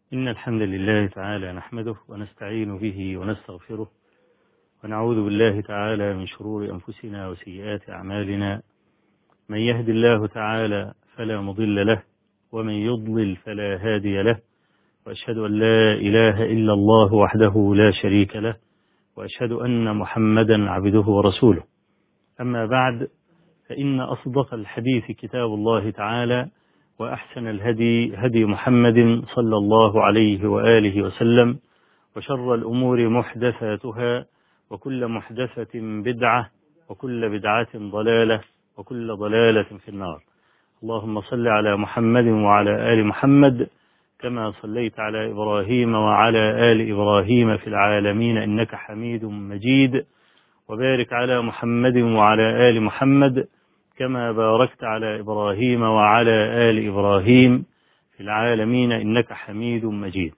إن الحمد لله تعالى نحمده ونستعين به ونستغفره ونعوذ بالله تعالى من شرور أنفسنا وسيئات أعمالنا. من يهد الله تعالى فلا مضل له ومن يضلل فلا هادي له، وأشهد أن لا إله إلا الله وحده لا شريك له، وأشهد أن محمدا عبده ورسوله. أما بعد، فإن أصدق الحديث كتاب الله تعالى، وأحسن الهدي هدي محمد صلى الله عليه وآله وسلم، وشر الأمور محدثاتها، وكل محدثة بدعة، وكل بدعة ضلالة، وكل ضلالة في النار. اللهم صل على محمد وعلى آل محمد كما صليت على إبراهيم وعلى آل إبراهيم في العالمين إنك حميد مجيد، وبارك على محمد وعلى آل محمد كما باركت على إبراهيم وعلى آل إبراهيم في العالمين إنك حميد مجيد.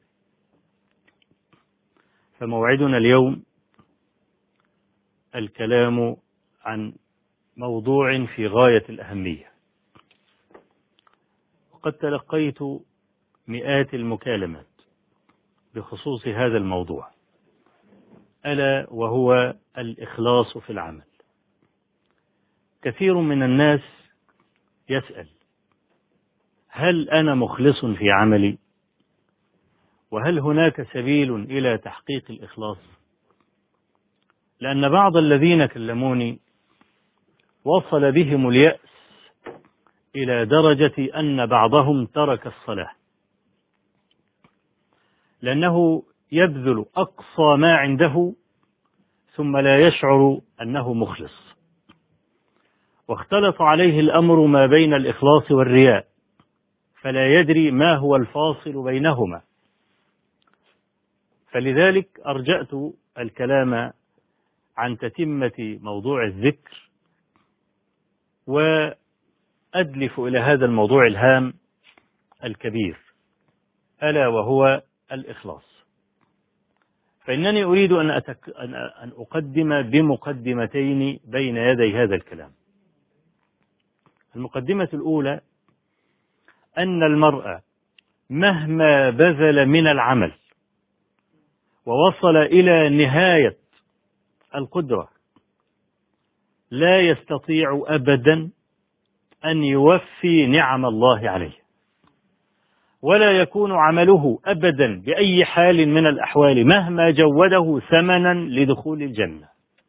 فموعدنا اليوم الكلام عن موضوع في غاية الأهمية، وقد تلقيت مئات المكالمات بخصوص هذا الموضوع، ألا وهو الإخلاص في العمل. كثير من الناس يسأل: هل أنا مخلص في عملي؟ وهل هناك سبيل إلى تحقيق الإخلاص؟ لأن بعض الذين كلموني وصل بهم اليأس إلى درجة أن بعضهم ترك الصلاة، لأنه يبذل أقصى ما عنده ثم لا يشعر أنه مخلص، واختلط عليه الأمر ما بين الإخلاص والرياء، فلا يدري ما هو الفاصل بينهما. فلذلك أرجأت الكلام عن تتمة موضوع الذكر، وأدلف إلى هذا الموضوع الهام الكبير، ألا وهو الإخلاص. فإنني أريد أن أقدم بمقدمتين بين يدي هذا الكلام. المقدمة الأولى: أن المرء مهما بذل من العمل ووصل إلى نهاية القدرة لا يستطيع أبدا أن يوفي نعم الله عليه، ولا يكون عمله أبدا بأي حال من الأحوال مهما جوده ثمنا لدخول الجنة.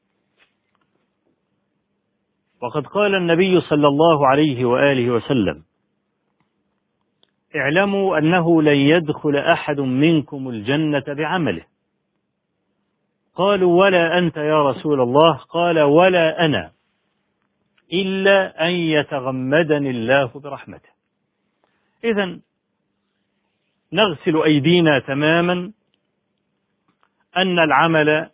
وقد قال النبي صلى الله عليه وآله وسلم: اعلموا أنه لن يدخل أحد منكم الجنة بعمله. قالوا: ولا أنت يا رسول الله؟ قال: ولا أنا، إلا أن يتغمدني الله برحمته. إذن نغسل أيدينا تماما أن العمل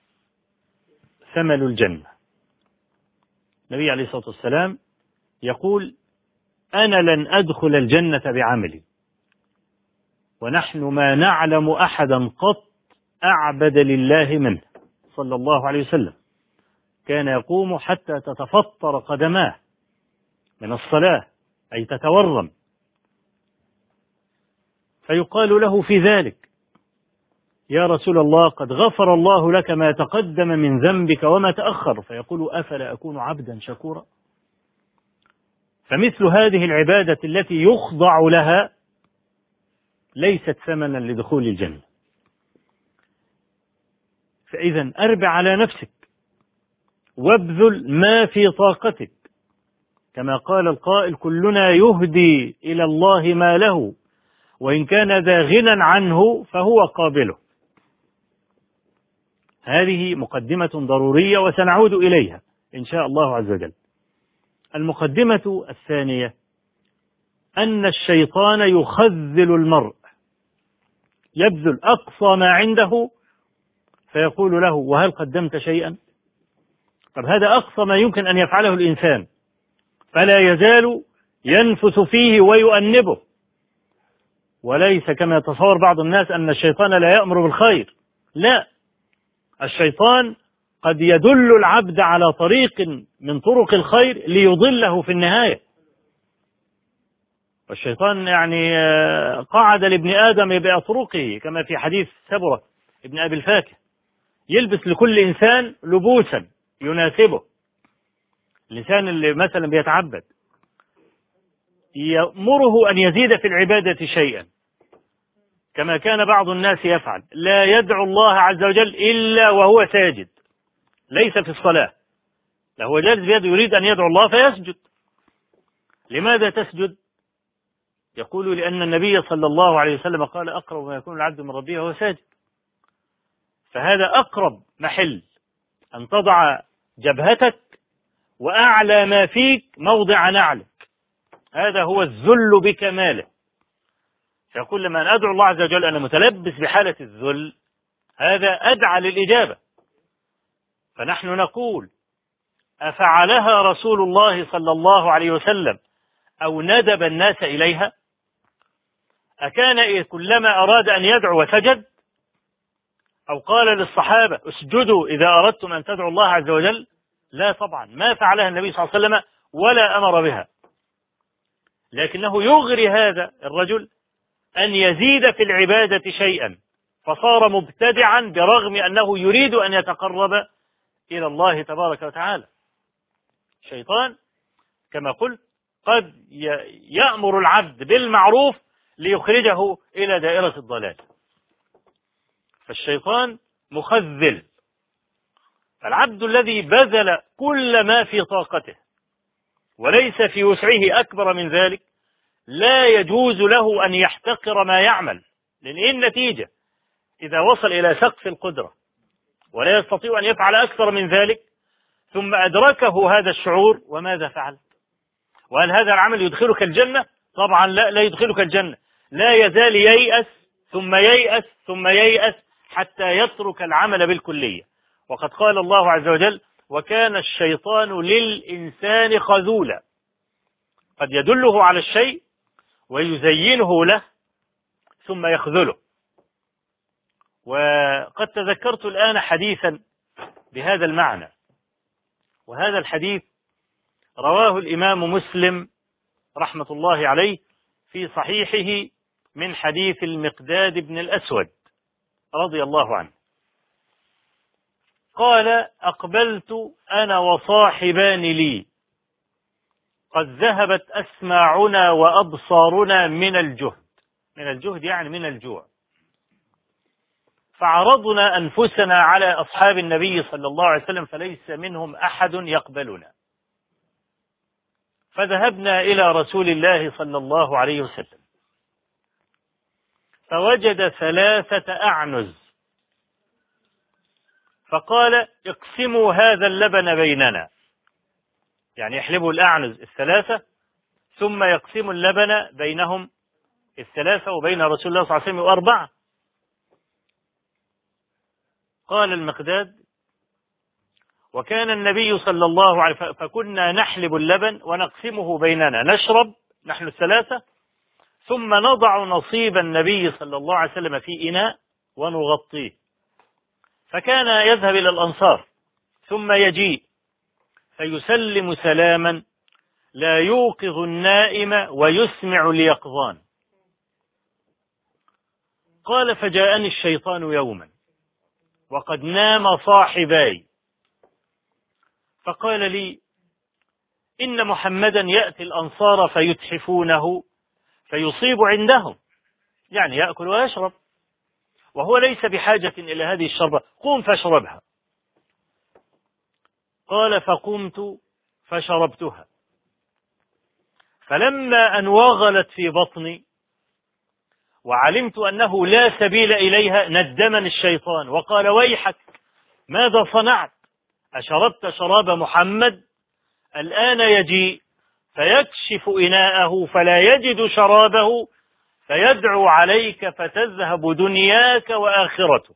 ثمن الجنة. النبي عليه الصلاة والسلام يقول: أنا لن أدخل الجنة بعملي، ونحن ما نعلم أحدا قط أعبد لله منه صلى الله عليه وسلم. كان يقوم حتى تتفطر قدماه من الصلاة، أي تتورم، فيقال له في ذلك: يا رسول الله، قد غفر الله لك ما تقدم من ذنبك وما تأخر. فيقول: أفلا أكون عبدا شكورا؟ فمثل هذه العبادة التي يخضع لها ليست ثمنا لدخول الجنة. فإذا أربع على نفسك وابذل ما في طاقتك، كما قال القائل: كلنا يهدي إلى الله ما له، وإن كان ذا غنى عنه فهو قابله. هذه مقدمة ضرورية وسنعود إليها إن شاء الله عز وجل. المقدمة الثانية: أن الشيطان يخذل المرء، يبذل أقصى ما عنده فيقول له: وهل قدمت شيئا؟ طب هذا أقصى ما يمكن أن يفعله الإنسان، فلا يزال ينفث فيه ويؤنبه. وليس كما يتصور بعض الناس أن الشيطان لا يأمر بالخير، لا، الشيطان قد يدل العبد على طريق من طرق الخير ليضله في النهاية. والشيطان يعني قعد لابن آدم بأطرقه كما في حديث سبرة ابن أبي الفاكه، يلبس لكل إنسان لبوسا يناسبه. الإنسان اللي مثلا بيتعبد يأمره أن يزيد في العبادة شيئا، كما كان بعض الناس يفعل، لا يدعو الله عز وجل إلا وهو ساجد، ليس في الصلاة، لا هو جالس بيده يريد أن يدعو الله فيسجد. لماذا تسجد؟ يقول لأن النبي صلى الله عليه وسلم قال أقرب ما يكون العبد من ربه وهو ساجد. فهذا أقرب محل أن تضع جبهتك وأعلى ما فيك موضع نعلك، هذا هو الذل بكماله. فيقول لما أن أدعو الله عز وجل أنا متلبس بحالة الذل، هذا أدعى للإجابة. فنحن نقول أفعلها رسول الله صلى الله عليه وسلم أو ندب الناس إليها؟ أكان كلما أراد أن يدعو وسجد؟ أو قال للصحابة اسجدوا إذا أردتم أن تدعوا الله عز وجل؟ لا طبعا، ما فعلها النبي صلى الله عليه وسلم ولا أمر بها، لكنه يغري هذا الرجل أن يزيد في العبادة شيئا، فصار مبتدعا برغم أنه يريد أن يتقرب إلى الله تبارك وتعالى. الشيطان كما قلت قد يأمر العبد بالمعروف ليخرجه إلى دائرة الضلال. فالشيطان مخذل، العبد الذي بذل كل ما في طاقته وليس في وسعه أكبر من ذلك لا يجوز له أن يحتقر ما يعمل، لأن النتيجة إذا وصل إلى سقف القدرة ولا يستطيع أن يفعل أكثر من ذلك ثم أدركه هذا الشعور، وماذا فعل؟ وهل هذا العمل يدخلك الجنة؟ طبعا لا يدخلك الجنة، لا يزال ييأس ثم ييأس ثم ييأس حتى يترك العمل بالكلية. وقد قال الله عز وجل وكان الشيطان للإنسان خذولا، قد يدله على الشيء ويزينه له ثم يخذله. وقد تذكرت الآن حديثا بهذا المعنى، وهذا الحديث رواه الإمام مسلم رحمة الله عليه في صحيحه من حديث المقداد بن الأسود رضي الله عنه قال أقبلت أنا وصاحبان لي قد ذهبت أسماعنا وأبصارنا من الجهد يعني من الجوع، فعرضنا أنفسنا على أصحاب النبي صلى الله عليه وسلم فليس منهم أحد يقبلنا، فذهبنا إلى رسول الله صلى الله عليه وسلم فوجد 3 أعنز، فقال اقسموا هذا اللبن بيننا، يعني يحلبوا الأعنز 3 ثم يقسموا اللبن بينهم 3 وبين رسول الله صلى الله عليه وسلم 4. قال المقداد وكان النبي صلى الله عليه وسلم فكنا نحلب اللبن ونقسمه بيننا، نشرب نحن 3 ثم نضع نصيب النبي صلى الله عليه وسلم في إناء ونغطيه، فكان يذهب إلى الأنصار ثم يجيء فيسلم سلاما لا يوقظ النائم ويسمع اليقظان. قال فجاءني الشيطان يوما وقد نام صاحباي فقال لي إن محمدا يأتي الأنصار فيتحفونه فيصيب عندهم، يعني يأكل ويشرب، وهو ليس بحاجة إلى هذه الشربة، قم فاشربها. قال فقمت فشربتها، فلما أن وغلت في بطني وعلمت أنه لا سبيل إليها ندمني الشيطان وقال ويحك ماذا صنعت؟ أشربت شراب محمد؟ الآن يجيء فيكشف إناءه فلا يجد شرابه فيدعو عليك فتذهب دنياك وآخرتك.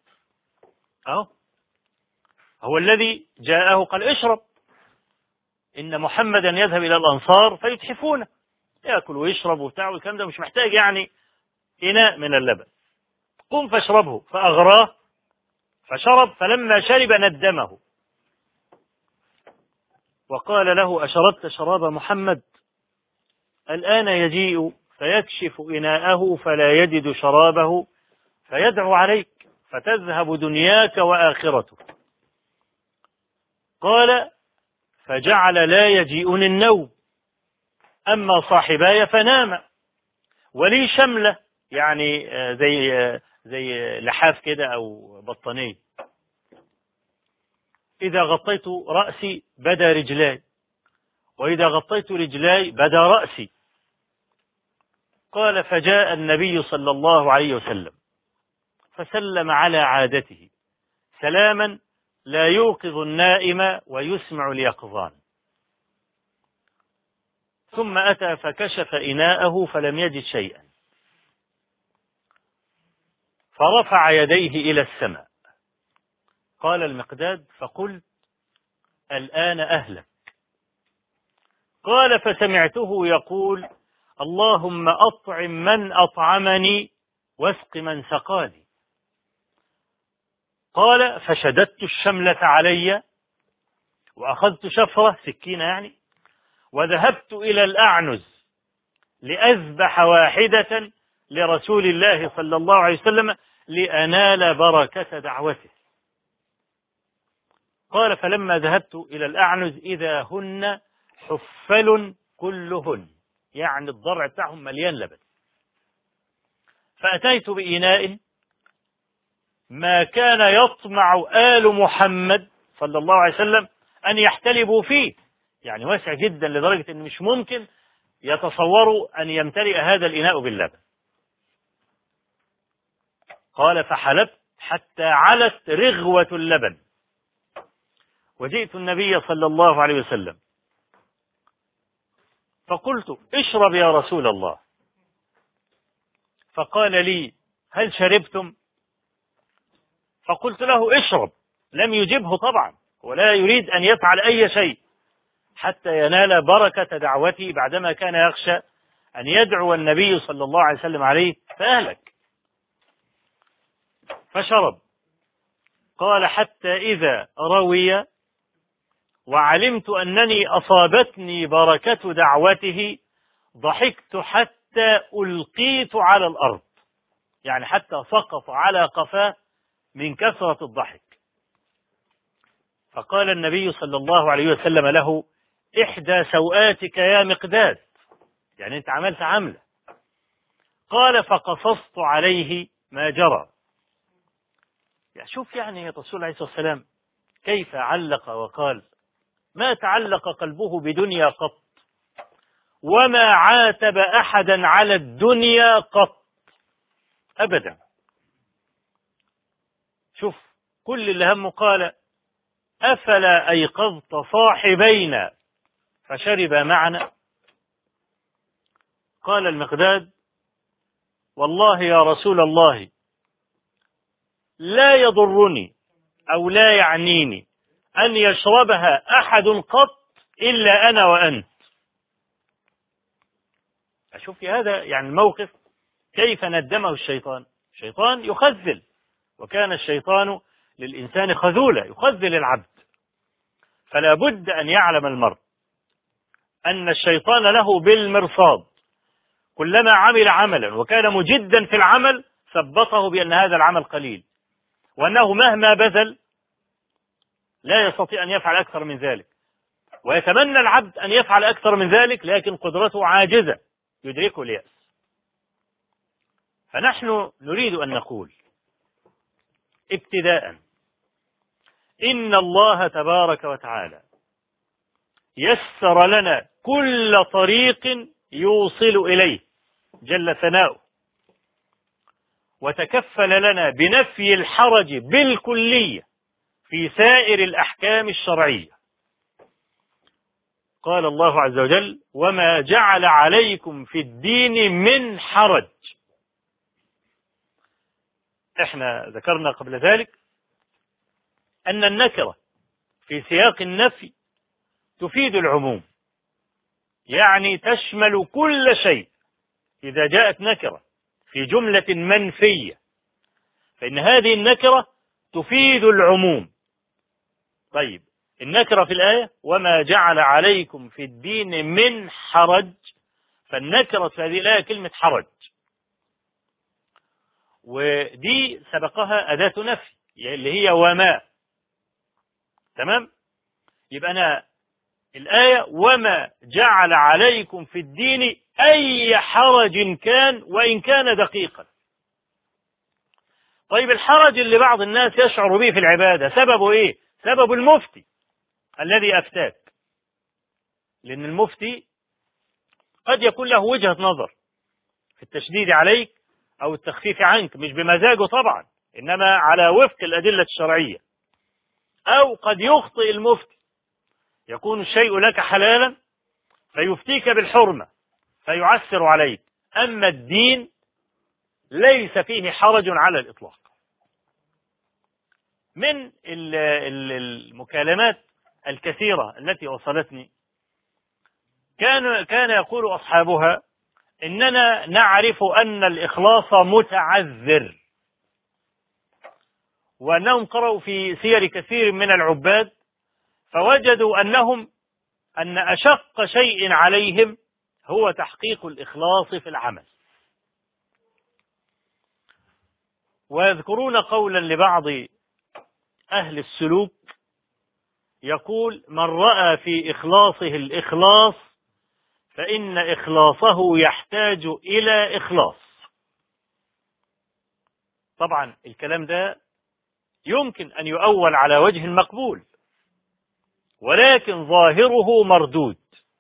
هو الذي جاءه قال اشرب، إن محمدا يذهب إلى الأنصار فيتحفونه، يأكل ويشرب وبتاع والكلام ده، مش محتاج يعني إناء من اللبن، قم فاشربه، فأغراه فشرب، فلما شرب ندمه وقال له أشربت شراب محمد؟ الآن يجيء فيكشف إناءه فلا يجد شرابه فيدعو عليك فتذهب دنياك وآخرتك. قال فجعل لا يجيئني النوم، أما صاحباي فنام ولي شملة، يعني زي لحاف كده أو بطانية، إذا غطيت رأسي بدا رجلاي، وإذا غطيت رجلاي بدا رأسي. قال فجاء النبي صلى الله عليه وسلم فسلم على عادته سلاما لا يوقظ النائم ويسمع اليقظان، ثم أتى فكشف إناءه فلم يجد شيئا، فرفع يديه إلى السماء. قال المقداد فقلت الآن أهلك. قال فسمعته يقول اللهم أطعم من أطعمني واسق من سقاني. قال فشددت الشملة علي وأخذت شفرة سكينة يعني، وذهبت إلى الأعنز لأذبح واحدة لرسول الله صلى الله عليه وسلم لأنال بركة دعوته. قال فلما ذهبت إلى الأعنز إذا هن حفل كلهن، يعني الضرع بتاعهم مليان لبن. فأتيت بإناء ما كان يطمع آل محمد صلى الله عليه وسلم أن يحتلبوا فيه، يعني واسع جدا لدرجة أن مش ممكن يتصوروا أن يمتلئ هذا الإناء باللبن. قال فحلبت حتى علت رغوة اللبن، وجئت النبي صلى الله عليه وسلم فقلت اشرب يا رسول الله، فقال لي هل شربتم؟ فقلت له اشرب. لم يجبه طبعا، ولا يريد أن يفعل أي شيء حتى ينال بركة دعوته بعدما كان يخشى أن يدعو النبي صلى الله عليه وسلم عليه فأهلك. فشرب. قال حتى إذا روي وعلمت أنني أصابتني بركة دعوته ضحكت حتى ألقيت على الأرض، يعني حتى سقط على قفاه من كثرة الضحك. فقال النبي صلى الله عليه وسلم له إحدى سوآتك يا مقداد، يعني أنت عملت عملة. قال فقصصت عليه ما جرى. يعني شوف يعني الرسول عليه الصلاة والسلام كيف علق وقال ما تعلق قلبه بدنيا قط، وما عاتب أحدا على الدنيا قط أبدا. شوف كل اللي همه قال أفلا أيقظت صاحبينا فشرب معنا. قال المقداد والله يا رسول الله لا يضرني أو لا يعنيني أن يشربها أحد قط إلا أنا وأنت. أشوف في هذا يعني الموقف كيف ندمه الشيطان. الشيطان يخذل، وكان الشيطان للإنسان خذولا، يخذل العبد. فلا بد أن يعلم المرء أن الشيطان له بالمرصاد، كلما عمل عملا وكان مجدا في العمل ثبطه بأن هذا العمل قليل، وأنه مهما بذل لا يستطيع أن يفعل أكثر من ذلك، ويتمنى العبد أن يفعل أكثر من ذلك لكن قدرته عاجزة يدركه اليأس. فنحن نريد أن نقول ابتداء إن الله تبارك وتعالى يسر لنا كل طريق يوصل إليه جل ثناؤه، وتكفل لنا بنفي الحرج بالكلية في سائر الأحكام الشرعية. قال الله عز وجل وما جعل عليكم في الدين من حرج. احنا ذكرنا قبل ذلك أن النكرة في سياق النفي تفيد العموم، يعني تشمل كل شيء. إذا جاءت نكرة في جملة منفية فإن هذه النكرة تفيد العموم. طيب النكرة في الآية وما جعل عليكم في الدين من حرج، فالنكرة في هذه الآية كلمة حرج، ودي سبقها أداة نفي اللي هي وما. تمام؟ يبقى أنا الآية وما جعل عليكم في الدين أي حرج كان وإن كان دقيقا. طيب الحرج اللي بعض الناس يشعر به في العبادة سببه إيه؟ سبب المفتي الذي أفتاك، لأن المفتي قد يكون له وجهة نظر في التشديد عليك أو التخفيف عنك، مش بمزاجه طبعا، إنما على وفق الأدلة الشرعية. أو قد يخطئ المفتي، يكون الشيء لك حلالا فيفتيك بالحرمة فيعسر عليك. أما الدين ليس فيه حرج على الإطلاق. من المكالمات الكثيرة التي وصلتني كان يقول أصحابها إننا نعرف أن الإخلاص متعذر، وأنهم قرأوا في سير كثير من العباد فوجدوا أن أشق شيء عليهم هو تحقيق الإخلاص في العمل. ويذكرون قولا لبعض أهل السلوك يقول: من رأى في إخلاصه الإخلاص فإن إخلاصه يحتاج إلى إخلاص. طبعا الكلام ده يمكن أن يؤول على وجه مقبول، ولكن ظاهره مردود.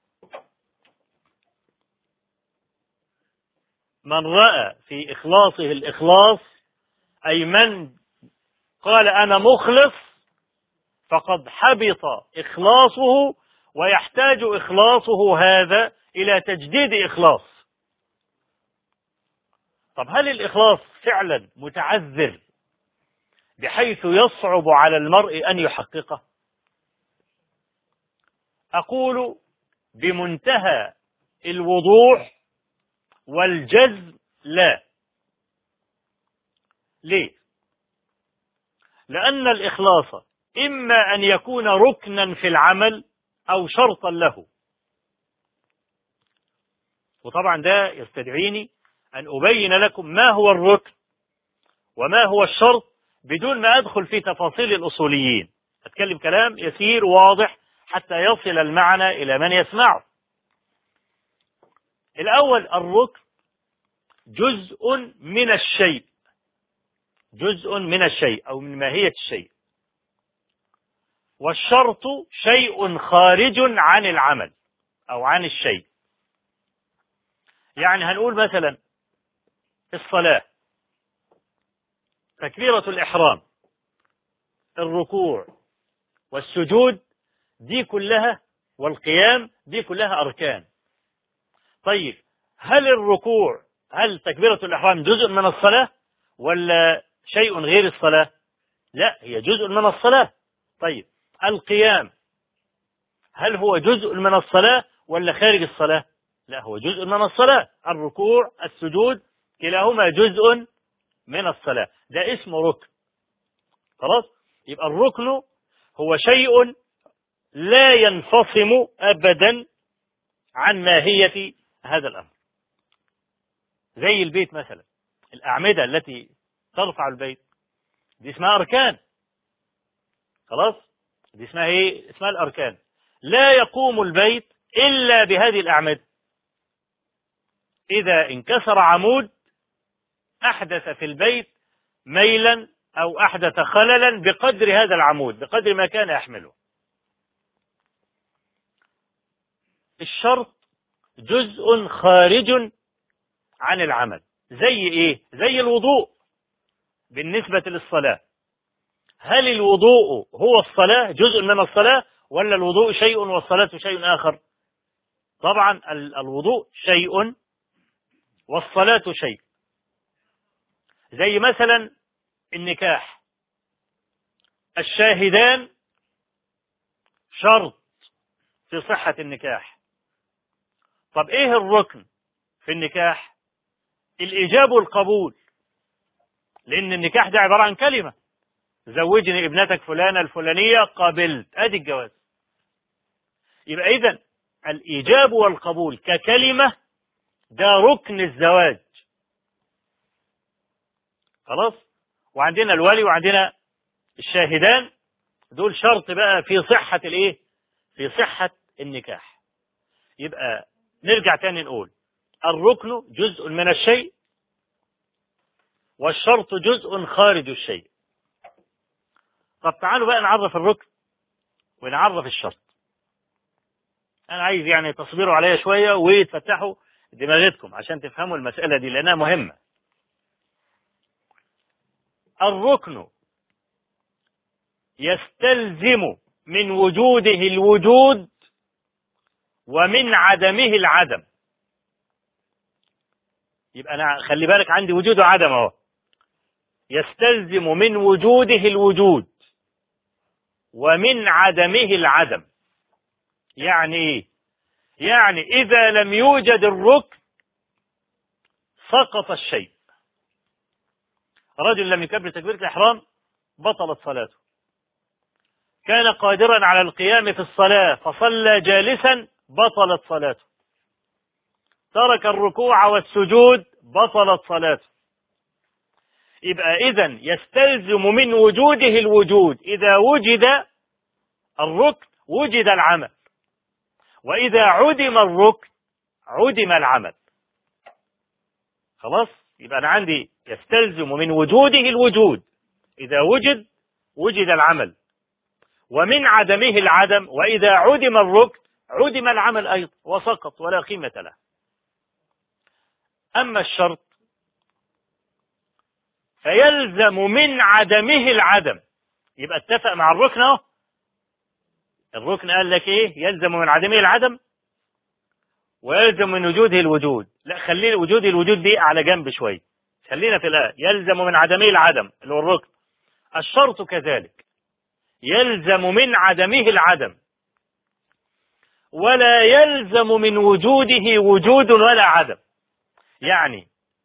من رأى في إخلاصه الإخلاص أي من قال أنا مخلص فقد حبط إخلاصه، ويحتاج إخلاصه هذا إلى تجديد إخلاص. طب هل الإخلاص فعلا متعذر بحيث يصعب على المرء أن يحققه؟ أقول بمنتهى الوضوح والجزم لا. ليه؟ لأن الإخلاص إما أن يكون ركنا في العمل أو شرطا له. وطبعا ده يستدعيني أن أبين لكم ما هو الركن وما هو الشرط بدون ما أدخل في تفاصيل الأصوليين. أتكلم كلام يسير واضح حتى يصل المعنى إلى من يسمعه. الأول، الركن جزء من الشيء، جزء من الشيء أو من ماهية الشيء. والشرط شيء خارج عن العمل أو عن الشيء. يعني هنقول مثلا الصلاة، تكبيرة الإحرام، الركوع والسجود، دي كلها والقيام، دي كلها أركان. طيب هل الركوع، هل تكبيرة الإحرام جزء من الصلاة ولا شيء غير الصلاة؟ لا، هي جزء من الصلاة. طيب القيام، هل هو جزء من الصلاة ولا خارج الصلاة؟ لا، هو جزء من الصلاة. الركوع السجود كلاهما جزء من الصلاة، ده اسمه ركن. خلاص؟ يبقى الركن هو شيء لا ينفصم أبدا عن ماهية هذا الأمر. زي البيت مثلا، الأعمدة التي ترفع البيت دي اسمها أركان. خلاص؟ دي اسمها إيه؟ اسمها الأركان. لا يقوم البيت إلا بهذه الأعمدة. إذا انكسر عمود أحدث في البيت ميلا أو أحدث خللا بقدر هذا العمود، بقدر ما كان يحمله. الشرط جزء خارج عن العمل. زي إيه؟ زي الوضوء بالنسبة للصلاة. هل الوضوء هو الصلاة، جزء من الصلاة، ولا الوضوء شيء والصلاة شيء آخر؟ طبعا الوضوء شيء والصلاة شيء. زي مثلا النكاح، الشاهدان شرط في صحة النكاح. طب ايه الركن في النكاح؟ الإجابة والقبول، لأن النكاح ده عبارة عن كلمة: زوجني ابنتك فلانة الفلانية قبلت، ادي الجواز. يبقى إذن الإجابة والقبول ككلمة ده ركن الزواج. خلاص. وعندنا الولي وعندنا الشاهدان، دول شرط بقى في صحة الايه؟ في صحة النكاح. يبقى نرجع تاني نقول الركن جزء من الشيء، والشرط جزء خارج الشيء. طب تعالوا بقى نعرف الركن ونعرف الشرط. أنا عايز يعني تصبروا عليا شوية وتفتحوا دماغتكم عشان تفهموا المسألة دي لأنها مهمة. الركن يستلزم من وجوده الوجود ومن عدمه العدم. يبقى أنا خلي بالك عندي وجود وعدم أهو. يستلزم من وجوده الوجود ومن عدمه العدم. يعني إيه؟ يعني إذا لم يوجد الركن سقط الشيء. رجل لم يكبر تكبيرة الإحرام بطلت صلاته. كان قادرا على القيام في الصلاة فصلى جالسا بطلت صلاته. ترك الركوع والسجود بطلت صلاته. يبقى إذن يستلزم من وجوده الوجود. إذا وجد الركن وجد العمل، وإذا عدم الركن عدم العمل. خلاص. يبقى أنا عندي يستلزم من وجوده الوجود. إذا وجد وجد العمل، ومن عدمه العدم، وإذا عدم الركن عدم العمل أيضا وسقط ولا قيمة له. أما الشرط فيلزم من عدمه العدم. يبقى اتفق مع الركن اهو. الركن قال لك ايه؟ يلزم من عدمه العدم ويلزم من وجوده الوجود. لا، خلينا وجود الوجود دي على جنب شويه. خلينا في الآية يلزم من عدمه العدم اللي هو الركن. الشرط كذلك يلزم من عدمه العدم، ولا يلزم من وجوده وجود ولا عدم. يعني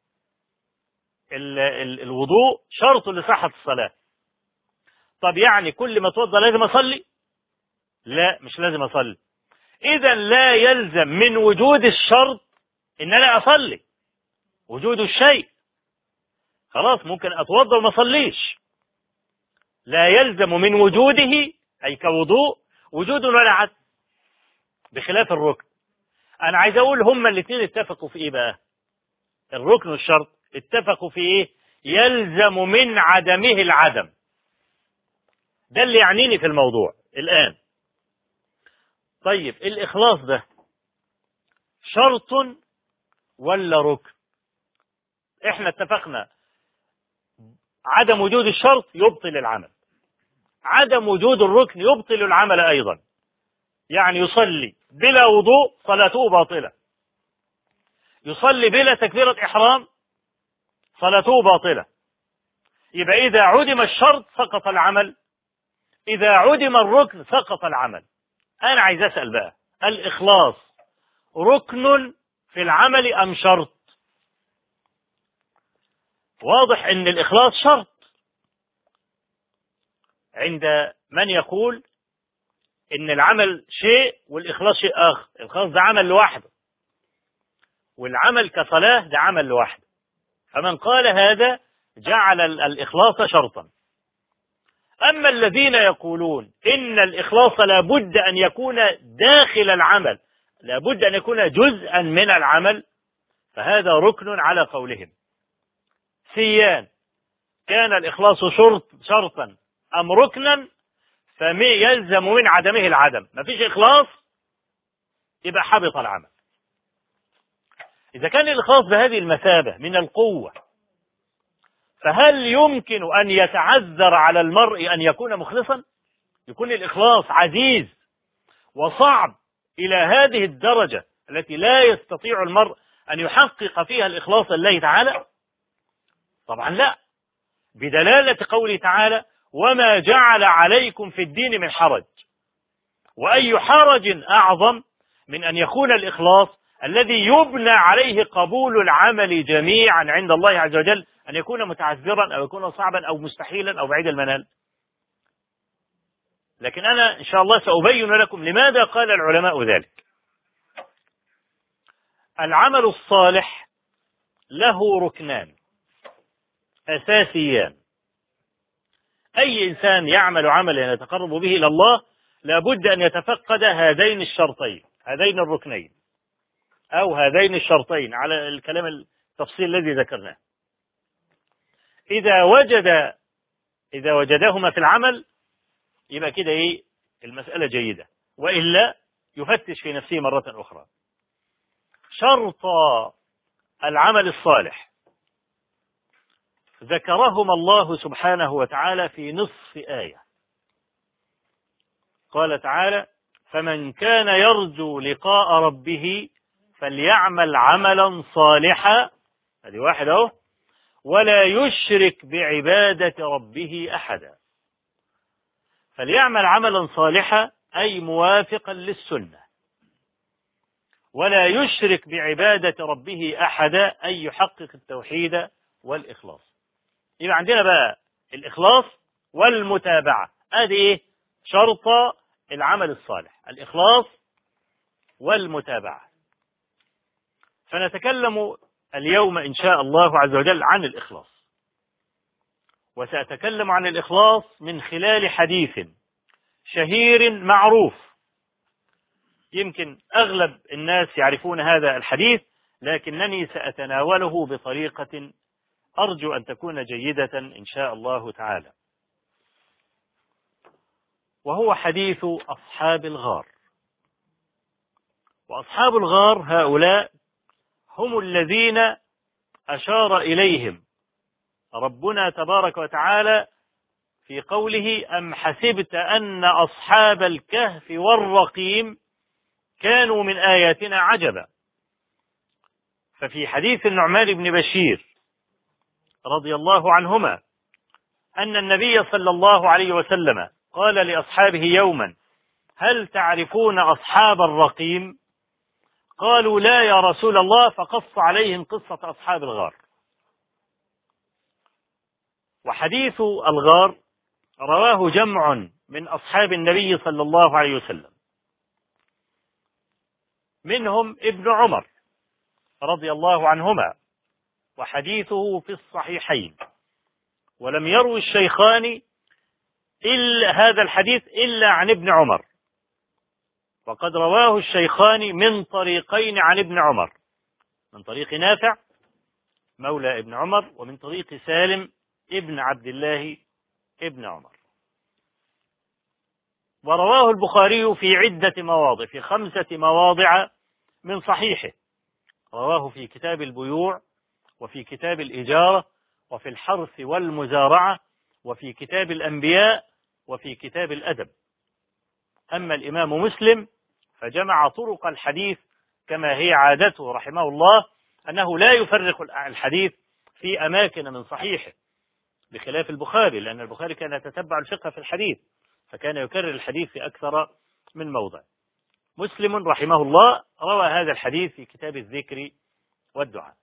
الوضوء شرط لصحة الصلاة. طب يعني كل ما اتوضى لازم أصلي؟ لا، مش لازم أصلي. إذا لا يلزم من وجود الشرط إن أنا أصلي. وجود الشيء خلاص ممكن أتوضى وما أصليش. لا يلزم من وجوده أي كوضوء وجود ولا عدم، بخلاف الركن. أنا عايز أقول هما الاثنين اتفقوا في إيه بقى؟ الركن والشرط اتفقوا في إيه؟ يلزم من عدمه العدم. ده اللي يعنيني في الموضوع الآن. طيب الإخلاص ده شرط ولا ركن؟ احنا اتفقنا عدم وجود الشرط يبطل العمل، عدم وجود الركن يبطل العمل أيضا. يعني يصلي بلا وضوء صلاته باطلة، يصلي بلا تكبيرة إحرام صلاته باطلة. يبقى إذا عدم الشرط سقط العمل، إذا عدم الركن سقط العمل. أنا عايز أسأل بقى، الإخلاص ركن في العمل أم شرط؟ واضح أن الإخلاص شرط عند من يقول إن العمل شيء والإخلاص شيء آخر. الإخلاص ده عمل لوحده، والعمل كصلاة ده عمل لوحده. فمن قال هذا جعل الإخلاص شرطا. أما الذين يقولون إن الإخلاص لابد أن يكون داخل العمل، لابد أن يكون جزءا من العمل، فهذا ركن على قولهم. سيان كان الإخلاص شرطا أم ركنا فيلزم من عدمه العدم. ما فيش إخلاص يبقى حبط العمل. إذا كان الإخلاص بهذه المثابة من القوة، فهل يمكن أن يتعذر على المرء أن يكون مخلصا؟ يكون الإخلاص عزيز وصعب إلى هذه الدرجة التي لا يستطيع المرء أن يحقق فيها الإخلاص لله تعالى؟ طبعا لا، بدلالة قوله تعالى وما جعل عليكم في الدين من حرج. وأي حرج أعظم من أن يكون الإخلاص الذي يبنى عليه قبول العمل جميعا عند الله عز وجل أن يكون متعذرا أو يكون صعبا أو مستحيلا أو بعيد المنال. لكن أنا إن شاء الله سأبين لكم لماذا قال العلماء ذلك. العمل الصالح له ركنان أساسيان. أي إنسان يعمل عملا يتقرب به إلى الله لابد أن يتفقد هذين الشرطين، هذين الركنين، أو هذين الشرطين على الكلام التفصيل الذي ذكرناه. إذا وجدهما في العمل يبقى كده المسألة جيدة، وإلا يفتش في نفسه مرة أخرى. شرط العمل الصالح ذكرهما الله سبحانه وتعالى في نصف آية. قال تعالى: فمن كان يرجو لقاء ربه فليعمل عملا صالحا، هذه واحد اهو، ولا يشرك بعبادة ربه أحدا. فليعمل عملا صالحا أي موافقا للسنة، ولا يشرك بعبادة ربه أحدا أي يحقق التوحيد والإخلاص. يبقى عندنا بقى الإخلاص والمتابعة، هذه شرط العمل الصالح، الإخلاص والمتابعة. فنتكلم اليوم إن شاء الله عز وجل عن الإخلاص، وسأتكلم عن الإخلاص من خلال حديث شهير معروف. يمكن أغلب الناس يعرفون هذا الحديث، لكنني سأتناوله بطريقة أرجو أن تكون جيدة إن شاء الله تعالى، وهو حديث أصحاب الغار. وأصحاب الغار هؤلاء هم الذين أشار إليهم ربنا تبارك وتعالى في قوله: أم حسبت أن أصحاب الكهف والرقيم كانوا من آياتنا عجبا. ففي حديث النعمان بن بشير رضي الله عنهما أن النبي صلى الله عليه وسلم قال لأصحابه يوما: هل تعرفون أصحاب الرقيم؟ قالوا: لا يا رسول الله. فقص عليهم قصة أصحاب الغار. وحديث الغار رواه جمع من أصحاب النبي صلى الله عليه وسلم، منهم ابن عمر رضي الله عنهما، وحديثه في الصحيحين، ولم يروي الشيخان إلا هذا الحديث إلا عن ابن عمر، وقد رواه الشيخان من طريقين عن ابن عمر، من طريق نافع مولى ابن عمر، ومن طريق سالم ابن عبد الله ابن عمر. ورواه البخاري في عدة مواضع، في 5 مواضع من صحيحه. رواه في كتاب البيوع، وفي كتاب الإجارة، وفي الحرث والمزارعة، وفي كتاب الأنبياء، وفي كتاب الأدب. أما الإمام مسلم فجمع طرق الحديث كما هي عادته رحمه الله، أنه لا يفرق الحديث في أماكن من صحيحه، بخلاف البخاري، لأن البخاري كان يتتبع الفقه في الحديث، فكان يكرر الحديث في أكثر من موضع. مسلم رحمه الله روى هذا الحديث في كتاب الذكر والدعاء.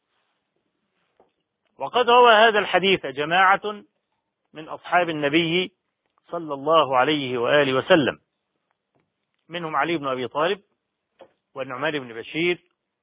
وقد روى هذا الحديث جماعة من أصحاب النبي صلى الله عليه وآله وسلم، منهم علي بن أبي طالب، والنعمان بن بشير،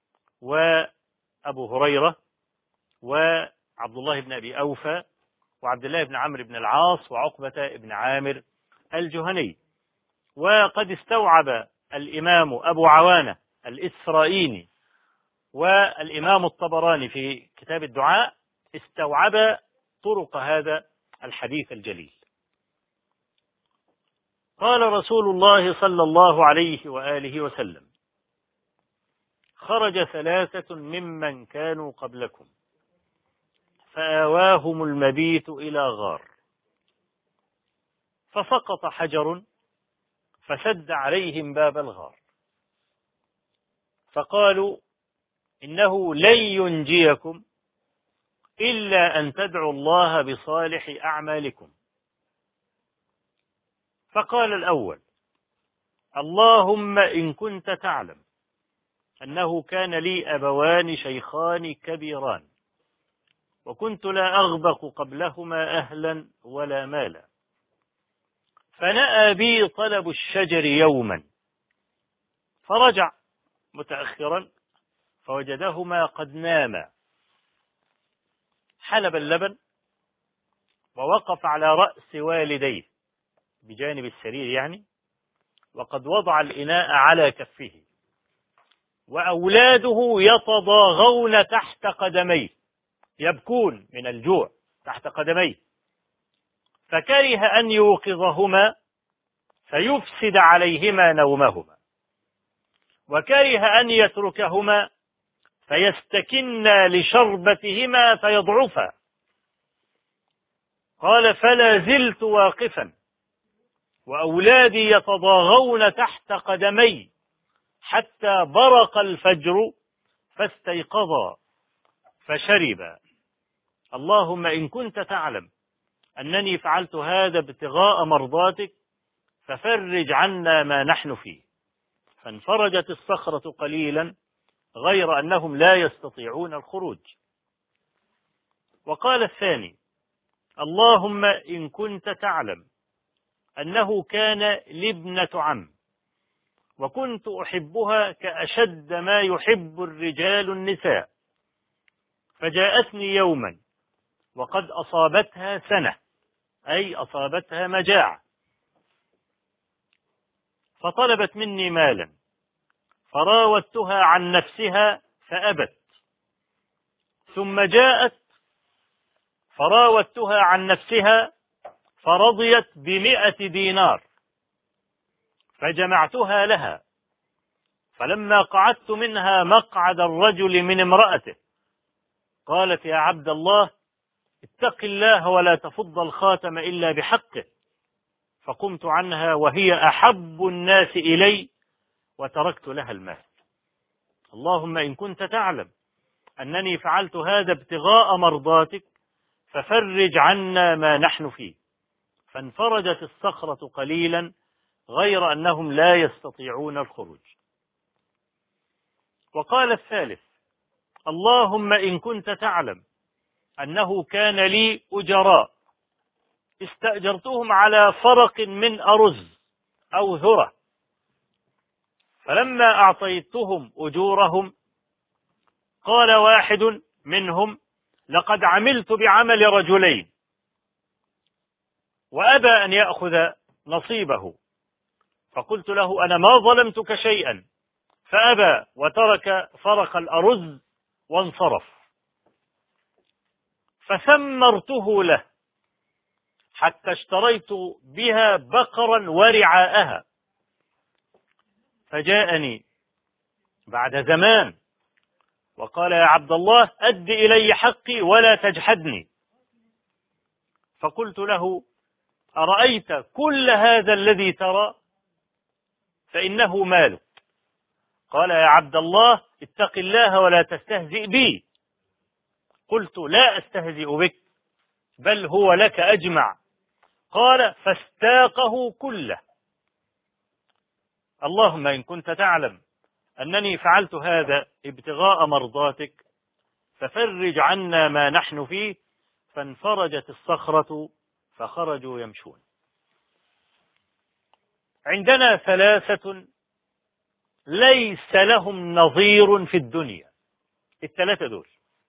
وأبو هريرة، وعبد الله بن أبي أوفى، وعبد الله بن عمرو بن العاص، وعقبة بن عامر الجهني. وقد استوعب الإمام أبو عوانة الإسرائيني والإمام الطبراني في كتاب الدعاء استوعب طرق هذا الحديث الجليل. قال رسول الله صلى الله عليه وآله وسلم: خرج 3 ممن كانوا قبلكم فآواهم المبيت إلى غار، فسقط حجر فسد عليهم باب الغار، فقالوا: إنه لن ينجيكم إلا أن تدعوا الله بصالح أعمالكم. فقال الأول: اللهم إن كنت تعلم أنه كان لي أبوان شيخان كبيران، وكنت لا أغبق قبلهما أهلا ولا مالا، فنأى بي طلب الشجر يوما، فرجع متأخرا فوجدهما قد ناما، حلب اللبن ووقف على رأس والديه بجانب السرير يعني، وقد وضع الإناء على كفه، وأولاده يتضاغون تحت قدميه، يبكون من الجوع تحت قدميه، فكره أن يوقظهما فيفسد عليهما نومهما، وكره أن يتركهما فيستكنا لشربتهما فيضعفا. قال: فلا زلت واقفا وأولادي يتضاغون تحت قدمي حتى برق الفجر فاستيقظا فشربا. اللهم إن كنت تعلم أنني فعلت هذا ابتغاء مرضاتك ففرج عنا ما نحن فيه. فانفرجت الصخرة قليلا غير أنهم لا يستطيعون الخروج. وقال الثاني: اللهم إن كنت تعلم أنه كان لابنة عم وكنت أحبها كأشد ما يحب الرجال النساء، فجاءتني يوما وقد أصابتها سنة، أي أصابتها مجاعة، فطلبت مني مالا فراودتها عن نفسها فأبت، ثم جاءت فراودتها عن نفسها فرضيت ب100 دينار فجمعتها لها، فلما قعدت منها مقعد الرجل من امرأته قالت: يا عبد الله اتق الله ولا تفض الخاتم إلا بحقه، فقمت عنها وهي أحب الناس إلي وتركت لها المال. اللهم إن كنت تعلم أنني فعلت هذا ابتغاء مرضاتك ففرج عنا ما نحن فيه. فانفرجت الصخرة قليلا غير أنهم لا يستطيعون الخروج. وقال الثالث: اللهم إن كنت تعلم أنه كان لي أجراء استأجرتهم على فرق من أرز أو ذرة، فلما أعطيتهم أجورهم قال واحد منهم: لقد عملت بعمل رجلين، وأبى أن يأخذ نصيبه، فقلت له: أنا ما ظلمتك شيئا، فأبى وترك فرق الأرز وانصرف، فثمرته له حتى اشتريت بها بقرا ورعاءها، فجاءني بعد زمان وقال: يا عبد الله أد إلي حقي ولا تجحدني. فقلت له: أرأيت كل هذا الذي ترى فإنه مالك. قال: يا عبد الله اتق الله ولا تستهزئ بي. قلت: لا أستهزئ بك بل هو لك أجمع. قال: فاستاقه كله. اللهم إن كنت تعلم أنني فعلت هذا ابتغاء مرضاتك ففرج عنا ما نحن فيه. فانفرجت الصخرة فخرجوا يمشون. عندنا ثلاثة ليس لهم نظير في الدنيا، الثلاثة دول: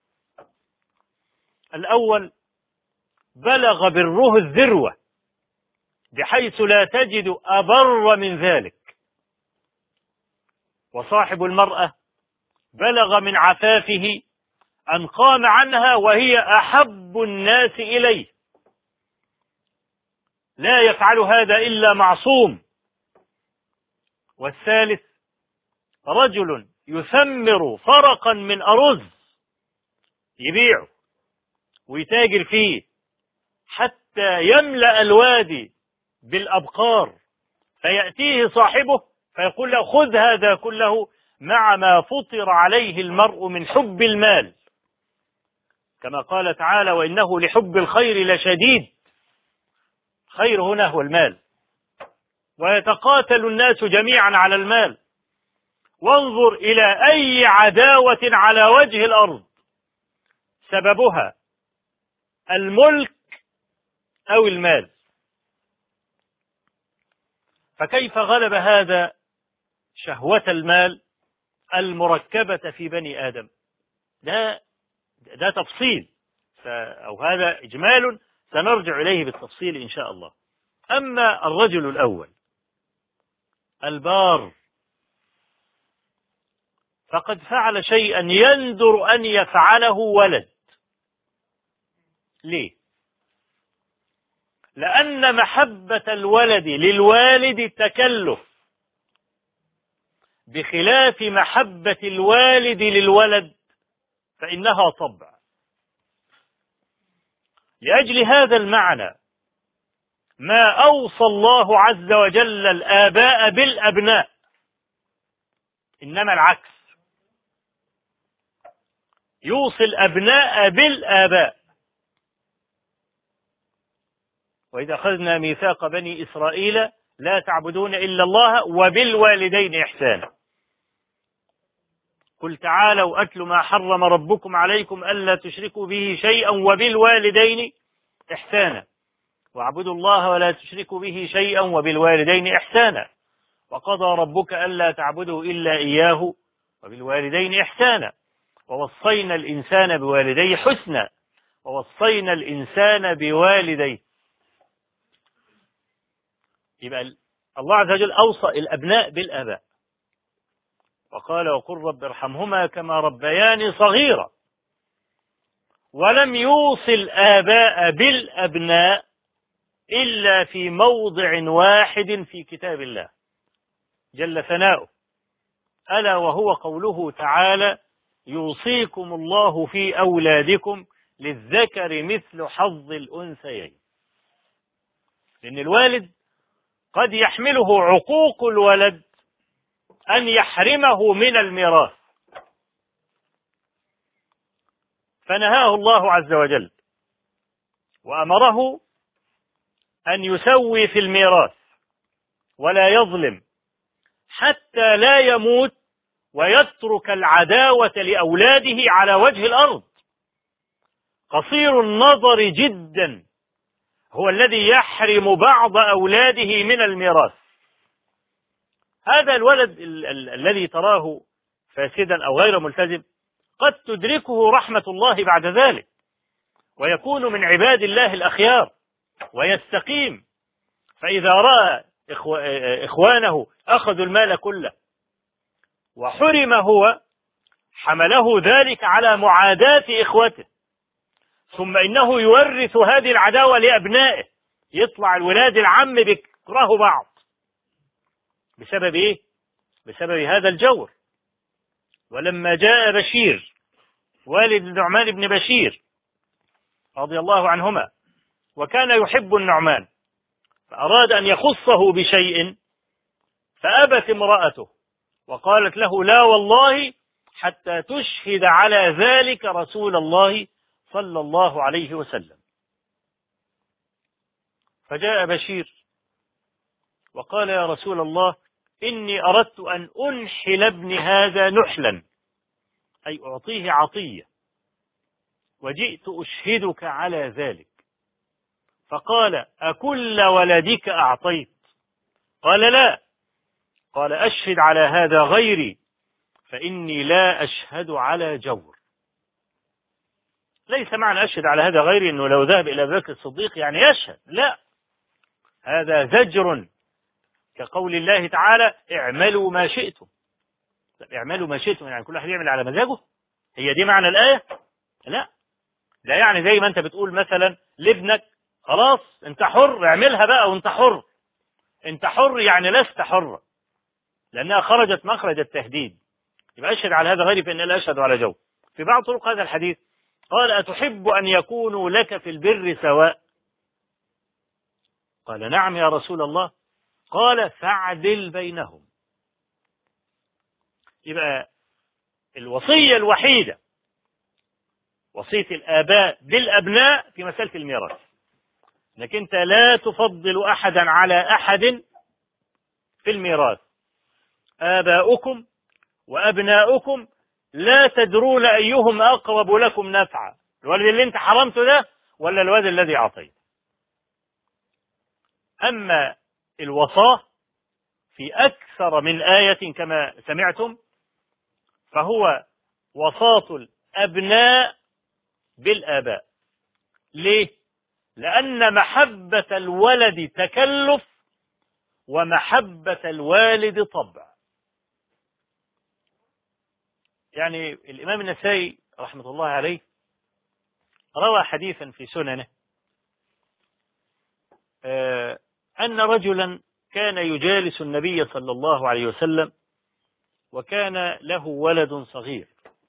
الأول بلغ بره الذروة بحيث لا تجد أبر من ذلك، وصاحب المرأة بلغ من عفافه أن قام عنها وهي أحب الناس إليه، لا يفعل هذا إلا معصوم. والثالث رجل يثمر فرقا من أرز يبيعه ويتاجر فيه حتى يملأ الوادي بالأبقار، فيأتيه صاحبه فيقول له: خذ هذا كله مع ما فطر عليه المرء من حب المال، كما قال تعالى: وإنه لحب الخير لشديد. خير هنا هو المال، ويتقاتل الناس جميعا على المال. وانظر إلى أي عداوة على وجه الأرض سببها الملك أو المال. فكيف غلب هذا شهوة المال المركبة في بني آدم. ده تفصيل، أو هذا إجمال سنرجع إليه بالتفصيل إن شاء الله. أما الرجل الأول البار فقد فعل شيئا يندر أن يفعله ولد. ليه؟ لأن محبة الولد للوالد تكلف، بخلاف محبة الوالد للولد فإنها طبع. لأجل هذا المعنى ما أوصى الله عز وجل الآباء بالأبناء، إنما العكس، يوصي الأبناء بالآباء. وإذا أخذنا ميثاق بني إسرائيل لا تعبدون إلا الله وبالوالدين إحسانا. قل تعالوا أتل ما حرم ربكم عليكم ألا تشركوا به شيئا وبالوالدين إحسانا، واعبدوا الله ولا تشركوا به شيئا وبالوالدين إحسانا، وقضى ربك ألا تعبدوا إلا إياه وبالوالدين إحسانا، ووصينا الإنسان بوالديه حسنا، ووصينا الإنسان بوالديه. يبقى الله عز وجل أوصى الأبناء بالآباء، وقال وقل رب ارحمهما كما ربياني صغيرا. ولم يوصي الآباء بالأبناء إلا في موضع واحد في كتاب الله جل ثناؤه، ألا وهو قوله تعالى يوصيكم الله في أولادكم للذكر مثل حظ الأنثيين. لأن الوالد قد يحمله عقوق الولد أن يحرمه من الميراث، فنهاه الله عز وجل وأمره أن يسوي في الميراث ولا يظلم حتى لا يموت ويترك العداوة لأولاده على وجه الأرض. قصير النظر جدا هو الذي يحرم بعض أولاده من الميراث. هذا الولد الذي تراه فاسدا أو غير ملتزم قد تدركه رحمة الله بعد ذلك، ويكون من عباد الله الأخيار ويستقيم. فإذا رأى إخوانه أخذوا المال كله وحرم هو، حمله ذلك على معاداة إخوته، ثم إنه يورث هذه العداوة لأبنائه. يطلع الولاد العم بيكرهوا بعض بسبب إيه؟ بسبب هذا الجور. ولما جاء بشير والد النعمان بن بشير رضي الله عنهما وكان يحب النعمان، فأراد أن يخصه بشيء فأبت امرأته وقالت له لا والله حتى تشهد على ذلك رسول الله صلى الله عليه وسلم. فجاء بشير وقال يا رسول الله إني أردت أن أنحل ابن هذا نحلا، أي أعطيه عطية، وجئت أشهدك على ذلك. فقال أكل ولدك أعطيت؟ قال لا. قال أشهد على هذا غيري فإني لا أشهد على جور. ليس معنى أشهد على هذا غيري أنه لو ذهب إلى أبي بكر الصديق يعني يشهد، لا، هذا زجر كقول الله تعالى اعملوا ما شئتم. اعملوا ما شئتم يعني كل واحد يعمل على مزاجه؟ هي دي معنى الآية؟ لا، لا، يعني زي ما أنت بتقول مثلا لابنك خلاص أنت حر اعملها بقى وأنت حر. أنت حر يعني لست حرا، لأنها خرجت مخرج التهديد. يبقى أشهد على هذا غيري فإني لا أشهد على جور. في بعض طرق هذا الحديث قال أتحب أن يكونوا لك في البر سواء؟ قال نعم يا رسول الله. قال فاعدل بينهم. يبقى الوصية الوحيدة وصية الآباء بالأبناء في مسألة الميراث، أنك أنت لا تفضل أحدا على أحد في الميراث. آباؤكم وأبناؤكم لا تدرون أيهم أقرب لكم نفعا، الولد اللي أنت حرمته ده ولا الولد الذي أعطيته. أما الوصاة في أكثر من آية كما سمعتم، فهو وساط الأبناء بالآباء. ليه؟ لأن محبة الولد تكلف ومحبة الوالد طبع. يعني الإمام النسائي رحمة الله عليه روى حديثا في سننه أن رجلا كان يجالس النبي صلى الله عليه وسلم وكان له ولد صغير،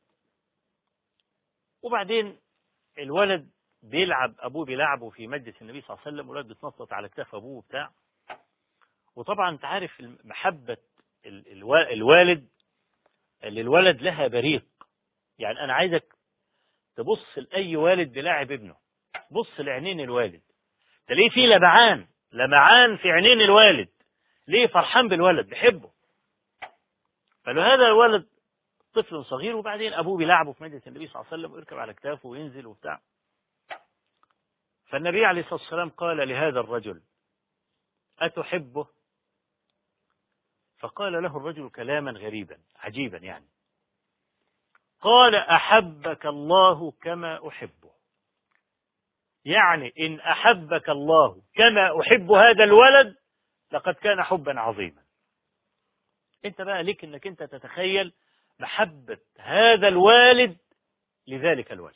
وبعدين الولد بيلعب، أبوه بيلعبه في مجلس النبي صلى الله عليه وسلم، والولد بيتنطط على كتاف أبوه بتاع. وطبعا أنت عارف محبة الوالد للولد لها بريق. يعني أنا عايزك تبص لأي والد بيلاعب ابنه، بص لعينين الوالد تلاقيه فيه لمعان في عينين الوالد. ليه؟ فرحان بالولد، بيحبه. فلهذا الولد طفل صغير، وبعدين أبوه بيلعبه في مجلس النبي صلى الله عليه وسلم ويركب على كتافه وينزل وبتاع. فالنبي عليه الصلاة والسلام قال لهذا الرجل: أتحبه؟ فقال له الرجل كلاما غريبا عجيبا، يعني قال: أحبك الله كما أحبه. يعني إن أحبك الله كما أحب هذا الولد لقد كان حبا عظيما. أنت بقى ليك أنك أنت تتخيل محبة هذا الوالد لذلك الولد.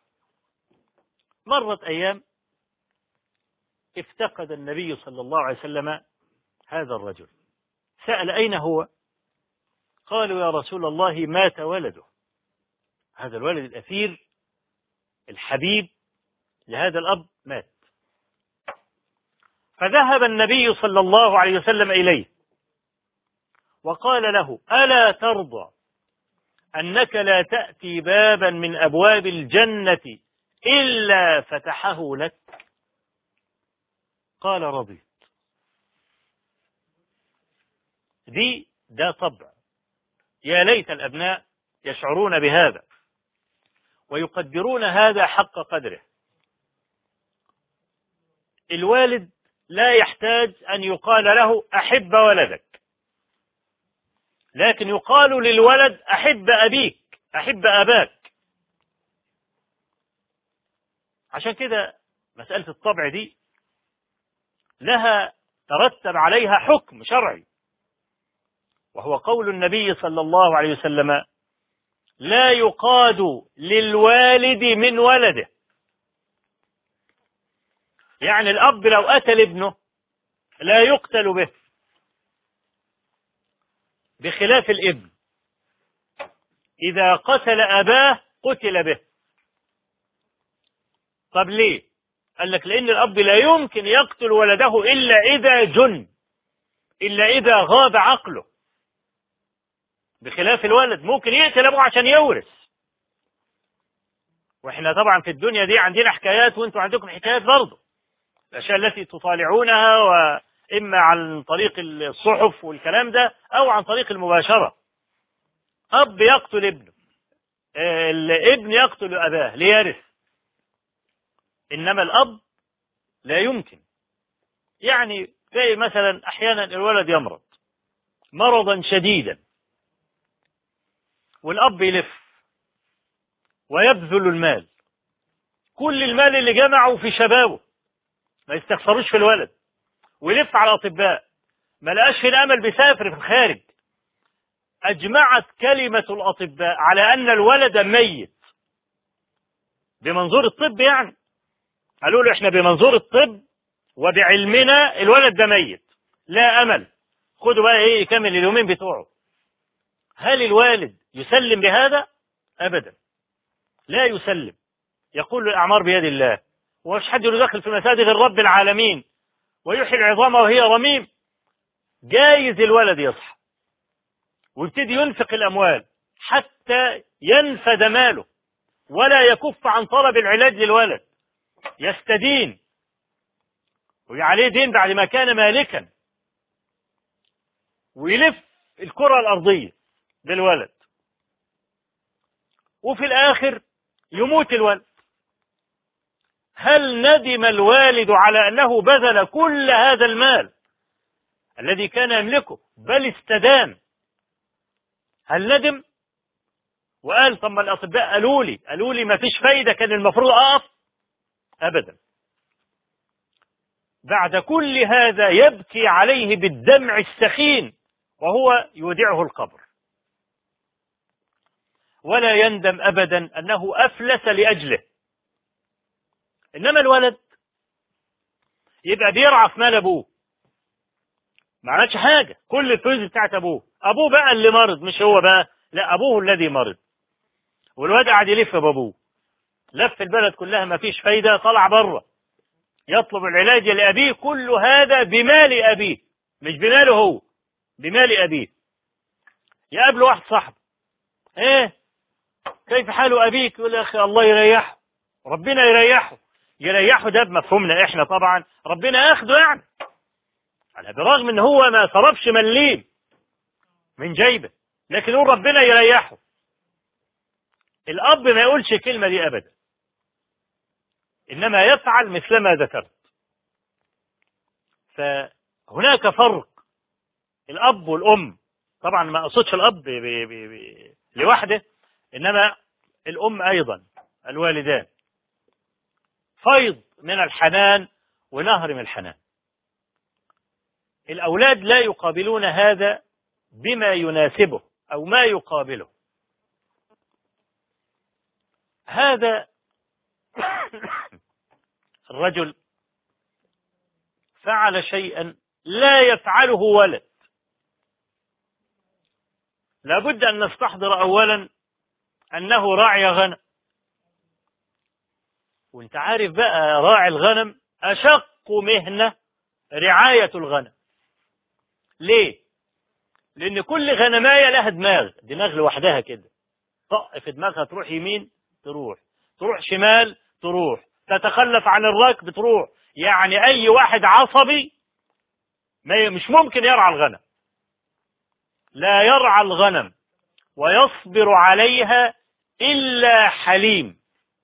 مرت أيام، افتقد النبي صلى الله عليه وسلم هذا الرجل، سأل: أين هو؟ قالوا: يا رسول الله مات ولده. هذا الولد الأثير الحبيب لهذا الأب مات. فذهب النبي صلى الله عليه وسلم إليه وقال له: ألا ترضى أنك لا تأتي بابا من أبواب الجنة إلا فتحه لك؟ قال: رضيت. ده طبع. يا ليت الأبناء يشعرون بهذا ويقدرون هذا حق قدره. الوالد لا يحتاج أن يقال له أحب ولدك، لكن يقال للولد أحب أبيك، أحب أباك. عشان كده مسألة الطبع دي لها ترتب عليها حكم شرعي، وهو قول النبي صلى الله عليه وسلم: لا يقاد للوالد من ولده. يعني الأب لو قتل ابنه لا يقتل به، بخلاف الابن إذا قتل أباه قتل به. طب ليه؟ قال لك: لأن الأب لا يمكن يقتل ولده إلا إذا جن، إلا إذا غاب عقله، بخلاف الولد ممكن يقتل أبوه عشان يورث. وإحنا طبعا في الدنيا دي عندنا حكايات، وإنتوا عندكم حكايات برضه، الأشياء التي تطالعونها، وإما عن طريق الصحف والكلام ده أو عن طريق المباشرة. أب يقتل ابنه، الابن يقتل أباه ليرث، إنما الأب لا يمكن. يعني زي مثلا أحيانا الولد يمرض مرضا شديدا، والأب يلف ويبذل المال، كل المال اللي جمعه في شبابه، ما يستخسروش في الولد، ويلف على الأطباء، ما لقاش في الأمل، بيسافر في الخارج. أجمعت كلمة الأطباء على أن الولد ميت بمنظور الطب. يعني قالوا له: إحنا بمنظور الطب وبعلمنا الولد ده ميت، لا أمل، خدوا بقى إيه يكمل اليومين بتوعه. هل الوالد يسلم بهذا؟ أبدا، لا يسلم. يقول: الأعمار بيد الله، ومش حد يدخل في المساجد غير رب العالمين، ويحيي العظام وهي رميم. جايز الولد يصحى ويبتدي ينفق الأموال حتى ينفد ماله، ولا يكف عن طلب العلاج للولد، يستدين وعليه دين بعد ما كان مالكا، ويلف الكرة الأرضية بالولد، وفي الآخر يموت الولد. هل ندم الوالد على أنه بذل كل هذا المال الذي كان يملكه، بل استدان؟ هل ندم؟ وقال طب ما الأطباء قالوا لي ما فيش فايدة، كان المفروض أقف. أبدا. بعد كل هذا يبكي عليه بالدمع السخين وهو يودعه القبر، ولا يندم أبدا أنه أفلس لأجله. إنما الولد يبقى بيرعى في مال أبوه، ما عملش حاجة، كل الفلوس بتاعت أبوه بقى اللي مرض، مش هو بقى، لا أبوه الذي مرض. والواد قاعد يلف بأبوه، لف البلد كلها ما فيش فايدة، طلع بره يطلب العلاج لأبيه، كل هذا بمال أبيه، مش بماله هو، بمال أبيه. يقابل واحد صاحبه، ايه كيف حال أبيك؟ يقول يا أخي الله يريحه، ربنا يريحه ده بمفهومنا احنا طبعا، ربنا ياخده يعني، على برغم ان هو ما صرفش مليم من جيبه، لكن يقول ربنا يريحه. الأب ما يقولش الكلمة دي أبدا، إنما يفعل مثلما ذكرت. فهناك فرق. الأب والأم، طبعا ما أقصدش الأب لوحده، إنما الأم أيضا، الوالدان فيض من الحنان ونهر من الحنان. الأولاد لا يقابلون هذا بما يناسبه أو ما يقابله. هذا الرجل فعل شيئا لا يفعله ولد. لابد أن نستحضر أولا أنه راعي غنم، وانت عارف بقى راعي الغنم أشق مهنة رعاية الغنم. ليه؟ لأن كل غنماية لها دماغ لوحدها كده، طق في دماغها، تروح يمين تروح شمال، تتخلف عن الركب تروح، يعني أي واحد عصبي مش ممكن يرعى الغنم. لا يرعى الغنم ويصبر عليها إلا حليم،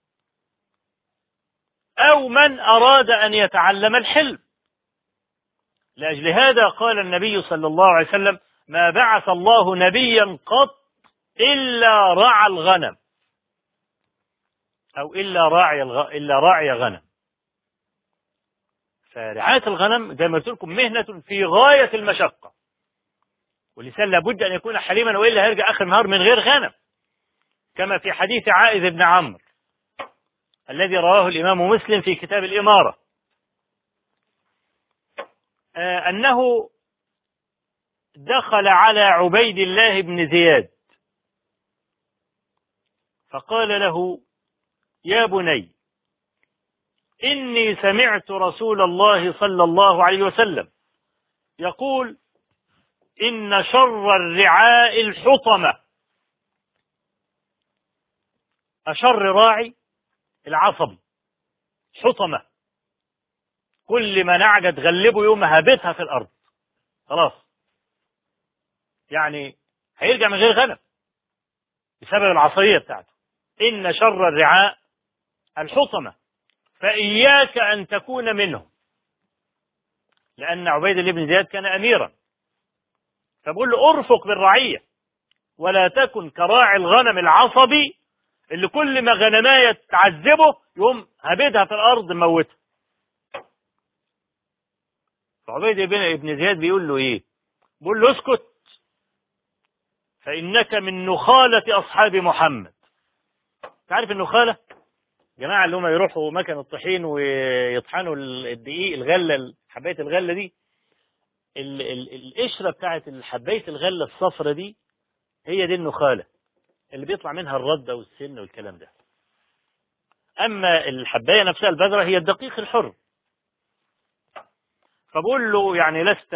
أو من أراد أن يتعلم الحلم. لأجل هذا قال النبي صلى الله عليه وسلم: ما بعث الله نبيا قط إلا رعى الغنم، أو إلا راعي غنم. فرعاية الغنم زي ما قلت لكم مهنة في غاية المشقة، والإنسان لابد أن يكون حليما، وإلا هيرجع آخر النهار من غير غنم، كما في حديث عائذ بن عمرو الذي رواه الإمام مسلم في كتاب الإمارة، أنه دخل على عبيد الله بن زياد فقال له: يا بني، إني سمعت رسول الله صلى الله عليه وسلم يقول: إن شر الرعاء الحطمة. أشر راعي العصبي، حطمة، كل ما نعجة تغلبه يوم هابتها في الأرض، خلاص يعني هيرجع من غير غنم بسبب العصبية بتاعته. إن شر الرعاء الحطمة، فإياك أن تكون منهم، لأن عبيد الله بن زياد كان أميرا، فبقول له أرفق بالرعية ولا تكن كراعي الغنم العصبي اللي كل ما غنماية تعذبه يقوم هبدها في الأرض موتها. فعبيد بن زياد بيقول له إيه؟ بيقول له: اسكت، فإنك من نخالة أصحاب محمد. تعرف النخالة؟ جماعة اللي هم يروحوا مكان الطحين ويطحنوا الدقيق، الغلة، حباية الغلة دي، القشرة بتاعت حباية الغلة الصفرة دي، هي دي النخالة اللي بيطلع منها الردة والسن والكلام ده. أما الحباية نفسها البذرة هي الدقيق الحر. فبقول له يعني لست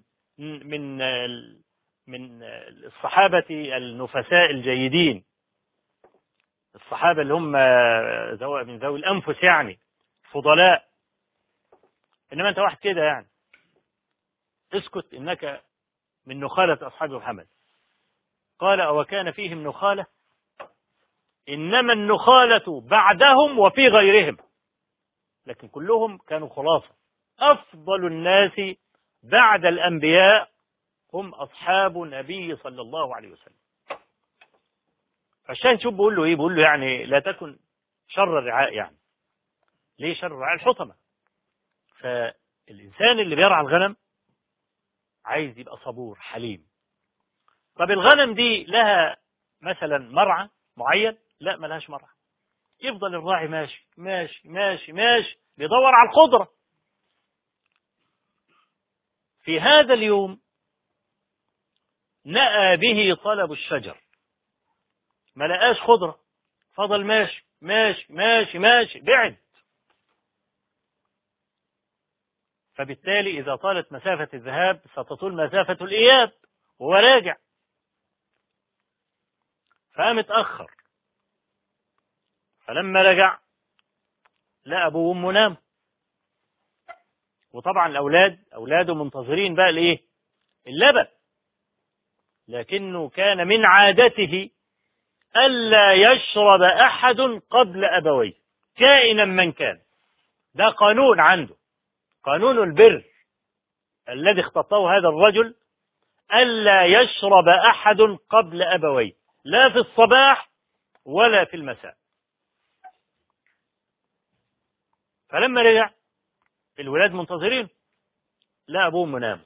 من الصحابة النفساء الجيدين، الصحابة اللي هم من ذوي الأنفس يعني فضلاء، إنما أنت واحد كده يعني، اسكت، إنك من نخالة أصحاب محمد. قال: أو كان فيهم نخالة؟ إنما النخالة بعدهم وفي غيرهم، لكن كلهم كانوا خلاصة. أفضل الناس بعد الأنبياء هم أصحاب النبي صلى الله عليه وسلم. فالشاهد شوف بيقول له ايه، بيقول له يعني لا تكن شر الرعاء. يعني ليه شر الرعاء؟ الحطمة. فالإنسان اللي بيرعى الغنم عايز يبقى صبور حليم. طب الغنم دي لها مثلا مرعى معين؟ لا، ما لهاش مرعى. يفضل الراعي ماشي ماشي ماشي ماشي بيدور على الخضرة. في هذا اليوم نأى به طلب الشجر، ما لقاش خضرة، فضل ماشي ماشي ماشي ماشي بعد. فبالتالي إذا طالت مسافة الذهاب ستطول مسافة الإياب وهو راجع. فقام اتأخر، فلما رجع لقى أبوه وأمه نام. وطبعا أولاده منتظرين بقى الإيه؟ اللبن. لكنه كان من عادته ألا يشرب أحد قبل أبويه كائنا من كان. ده قانون عنده، قانون البر الذي اختطاه هذا الرجل، ألا يشرب أحد قبل أبويه، لا في الصباح ولا في المساء. فلما رجع الولاد منتظرين، لا أبوهم نام.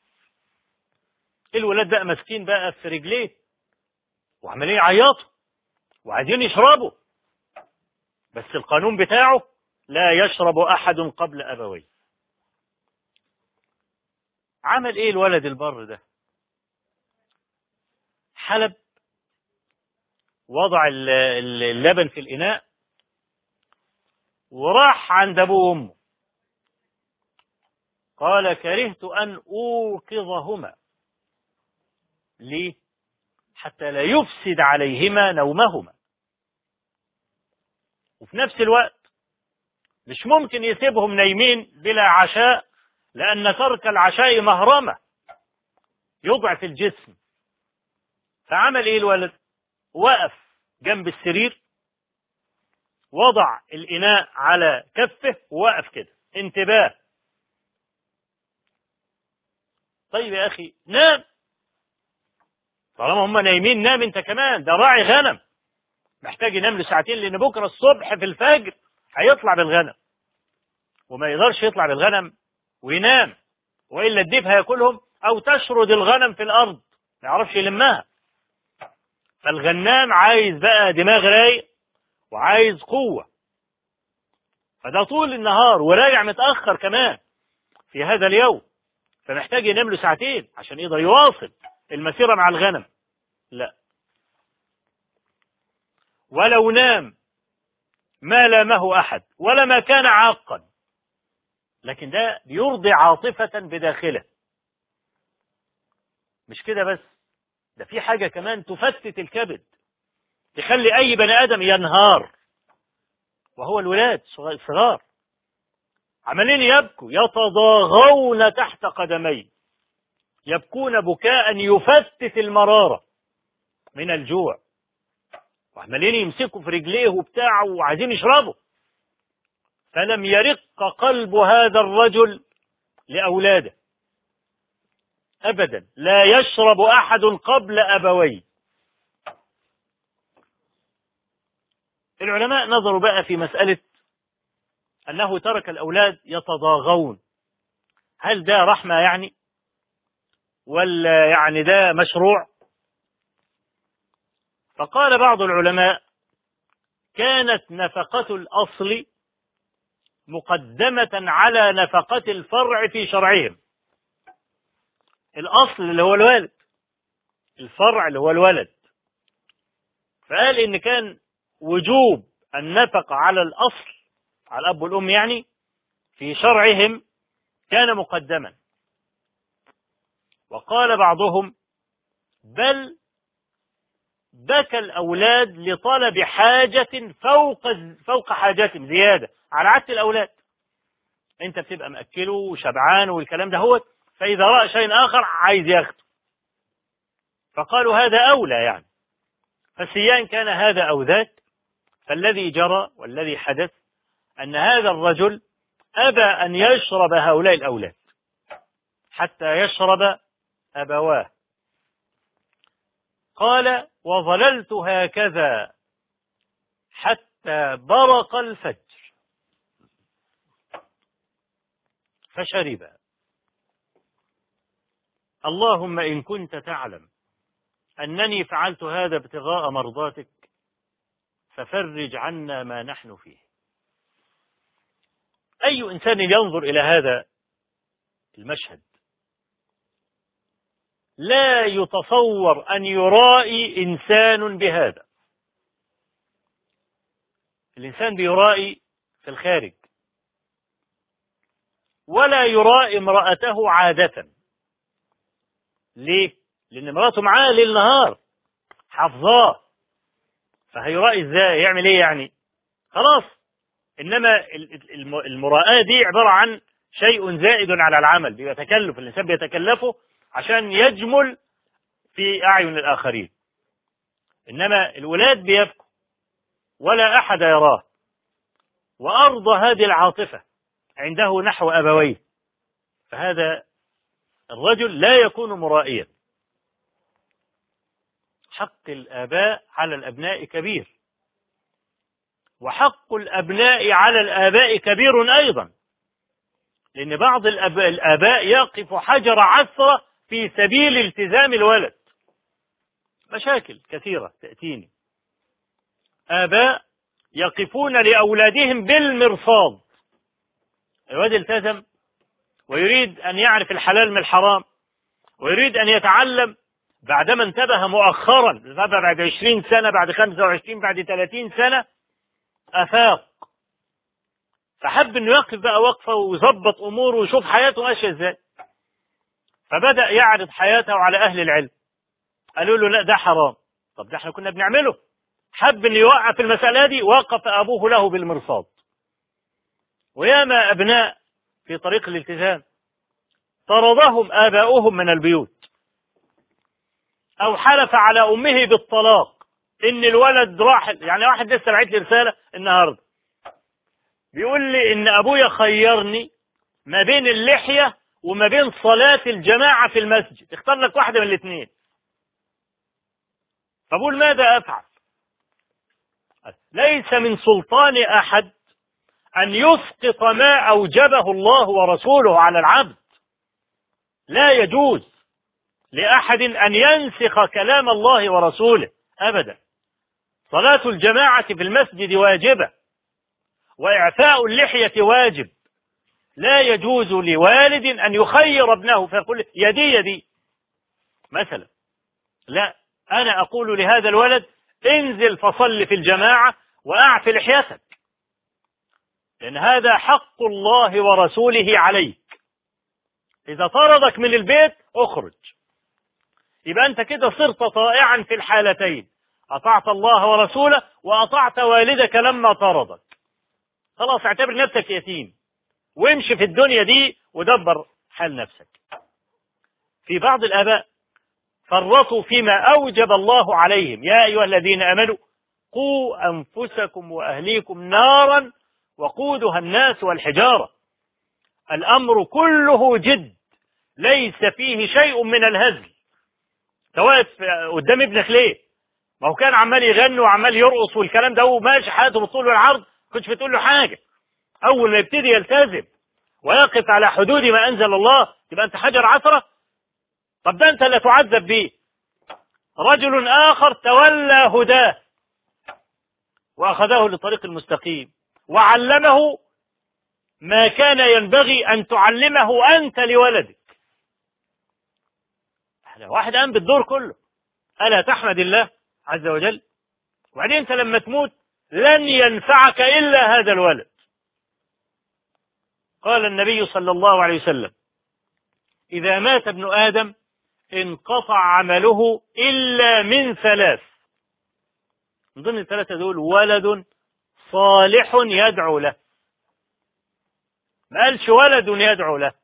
الولاد بقى ماسكين بقى في رجليه وعمالين يعيطوا وعايزين يشربوا، بس القانون بتاعه لا يشرب أحد قبل أبويه. عمل إيه الولد البر ده؟ حلب، وضع اللبن في الإناء، وراح عند أبوه وأمه. قال كرهت أن أوقظهما. ليه؟ حتى لا يفسد عليهما نومهما. وفي نفس الوقت مش ممكن يسيبهم نايمين بلا عشاء، لأن ترك العشاء مهرمة يضعف الجسم. فعمل إيه الولد؟ وقف جنب السرير، وضع الإناء على كفه ووقف كده، انتباه. طيب يا أخي نام، طالما هم نايمين نام انت كمان، ده راعي غنم محتاج ينام له ساعتين، لأن بكرة الصبح في الفجر هيطلع بالغنم، وما يقدرش يطلع بالغنم وينام، وإلا الديب هياكلهم أو تشرد الغنم في الأرض ما يعرفش يلمها. فالغنام عايز بقى دماغ رايق وعايز قوة، فده طول النهار وراجع متأخر كمان في هذا اليوم، فمحتاج ينام له ساعتين عشان يقدر يواصل المسيرة مع الغنم. لا، ولو نام ما لامه أحد ولا ما كان عاقا، لكن ده بيرضي عاطفة بداخله. مش كده بس، ده في حاجة كمان تفتت الكبد، تخلي أي بني آدم ينهار، وهو الولاد صغار عمالين يبكوا يتضاغون تحت قدميه، يبكون بكاء يفتت المرارة من الجوع، وعمالين يمسكوا في رجليه وبتاعه وعايزين يشربوا. فلم يرق قلب هذا الرجل لأولاده أبدا، لا يشرب أحد قبل أبويه. العلماء نظروا بقى في مسألة أنه ترك الأولاد يتضاغون، هل ده رحمة يعني، ولا يعني ده مشروع؟ فقال بعض العلماء كانت نفقة الأصل مقدمة على نفقة الفرع في شرعهم. الأصل اللي هو الوالد، الفرع اللي هو الولد. فقال إن كان وجوب النفقة على الأصل، على الأب والأم يعني، في شرعهم كان مقدما. وقال بعضهم بل بكى الأولاد لطلب حاجة فوق حاجاتهم، زيادة على عادة الأولاد. أنت بتبقى مأكله وشبعان والكلام ده هو، فإذا رأى شيء آخر عايز ياخده. فقالوا هذا أولى يعني. فسيان كان هذا أو ذاك، فالذي جرى والذي حدث أن هذا الرجل أبى أن يشرب هؤلاء الأولاد حتى يشرب أبواه. قال وظللت هكذا حتى برق الفجر فشرب. اللهم إن كنت تعلم أنني فعلت هذا ابتغاء مرضاتك ففرج عنا ما نحن فيه. أي إنسان ينظر إلى هذا المشهد لا يتصور أن يرائي إنسان بهذا. الإنسان بيرائي في الخارج ولا يرائي امرأته عادة. ليه؟ لأن امرأته معاه ليل نهار حافظاه، فهيرائي ازاي؟ يعمل ايه يعني؟ خلاص. إنما المراءة دي عبارة عن شيء زائد على العمل، بيبقى تكلف، الإنسان بيتكلفه عشان يجمل في أعين الآخرين. إنما الولاد بيبكوا ولا أحد يراه، وأرضى هذه العاطفة عنده نحو أبويه، فهذا الرجل لا يكون مرائيا. حق الآباء على الأبناء كبير، وحق الأبناء على الآباء كبير أيضا، لأن بعض الآباء يقف حجر عثرة في سبيل التزام الولد. مشاكل كثيرة تأتيني، آباء يقفون لأولادهم بالمرصاد. الولد التزم ويريد أن يعرف الحلال من الحرام، ويريد أن يتعلم، بعدما انتبه مؤخرا بعد 20 سنة، بعد 25، بعد 30 سنة أفاق، فحب أنه يقف بقى وقفة ويظبط أموره ويشوف حياته ماشية إزاي، فبدأ يعرض حياته على أهل العلم. قالوا له لا ده حرام. طب ده احنا كنا بنعمله. حب أن يوقف المسألة دي، وقف أبوه له بالمرصاد. وياما أبناء في طريق الالتزام طردهم آباؤهم من البيوت، أو حلف على أمه بالطلاق إن الولد راح. يعني واحد لسه بعت لي رسالة النهارده بيقول لي إن أبويا خيرني ما بين اللحية وما بين صلاة الجماعة في المسجد، اختار لك واحدة من الاثنين. فبقول ماذا أفعل؟ ليس من سلطان أحد أن يسقط ما أوجبه الله ورسوله على العبد. لا يجوز لأحد أن ينسخ كلام الله ورسوله أبدا. صلاة الجماعة في المسجد واجبة، وإعفاء اللحية واجب. لا يجوز لوالد أن يخير ابنه فيقول يدي يدي مثلا. لا، أنا أقول لهذا الولد انزل فصل في الجماعة وأعف لحيتك، لأن هذا حق الله ورسوله عليك. إذا طردك من البيت اخرج. يبقى أنت كده صرت طائعا في الحالتين، أطعت الله ورسوله وأطعت والدك لما طردك. خلاص اعتبر نفسك يتيم وامشي في الدنيا دي ودبر حال نفسك. في بعض الآباء فرطوا فيما أوجب الله عليهم. يا أيها الذين آمنوا قوا أنفسكم وأهليكم نارا وقودها الناس والحجارة. الأمر كله جد، ليس فيه شيء من الهزل. واقف قدام ابنك ليه؟ ما هو كان عمال يغني وعمال يرقص والكلام ده وماشي حياته بالطول والعرض، كنتش بتقول له حاجة. أول ما يبتدي يلتزم ويقف على حدود ما أنزل الله تبقى أنت حجر عثرة. طب ده أنت لا تعذب به. رجل آخر تولى هداه وأخذه لطريق المستقيم وعلمه ما كان ينبغي أن تعلمه أنت لولدك. واحد قام بالدور كله. ألا تحمد الله عز وجل؟ وبعدين أنت لما تموت لن ينفعك إلا هذا الولد. قال النبي صلى الله عليه وسلم إذا مات ابن آدم انقطع عمله إلا من ثلاث. من ضمن الثلاثة دول ولد صالح يدعو له. ما قالش ولد يدعو له،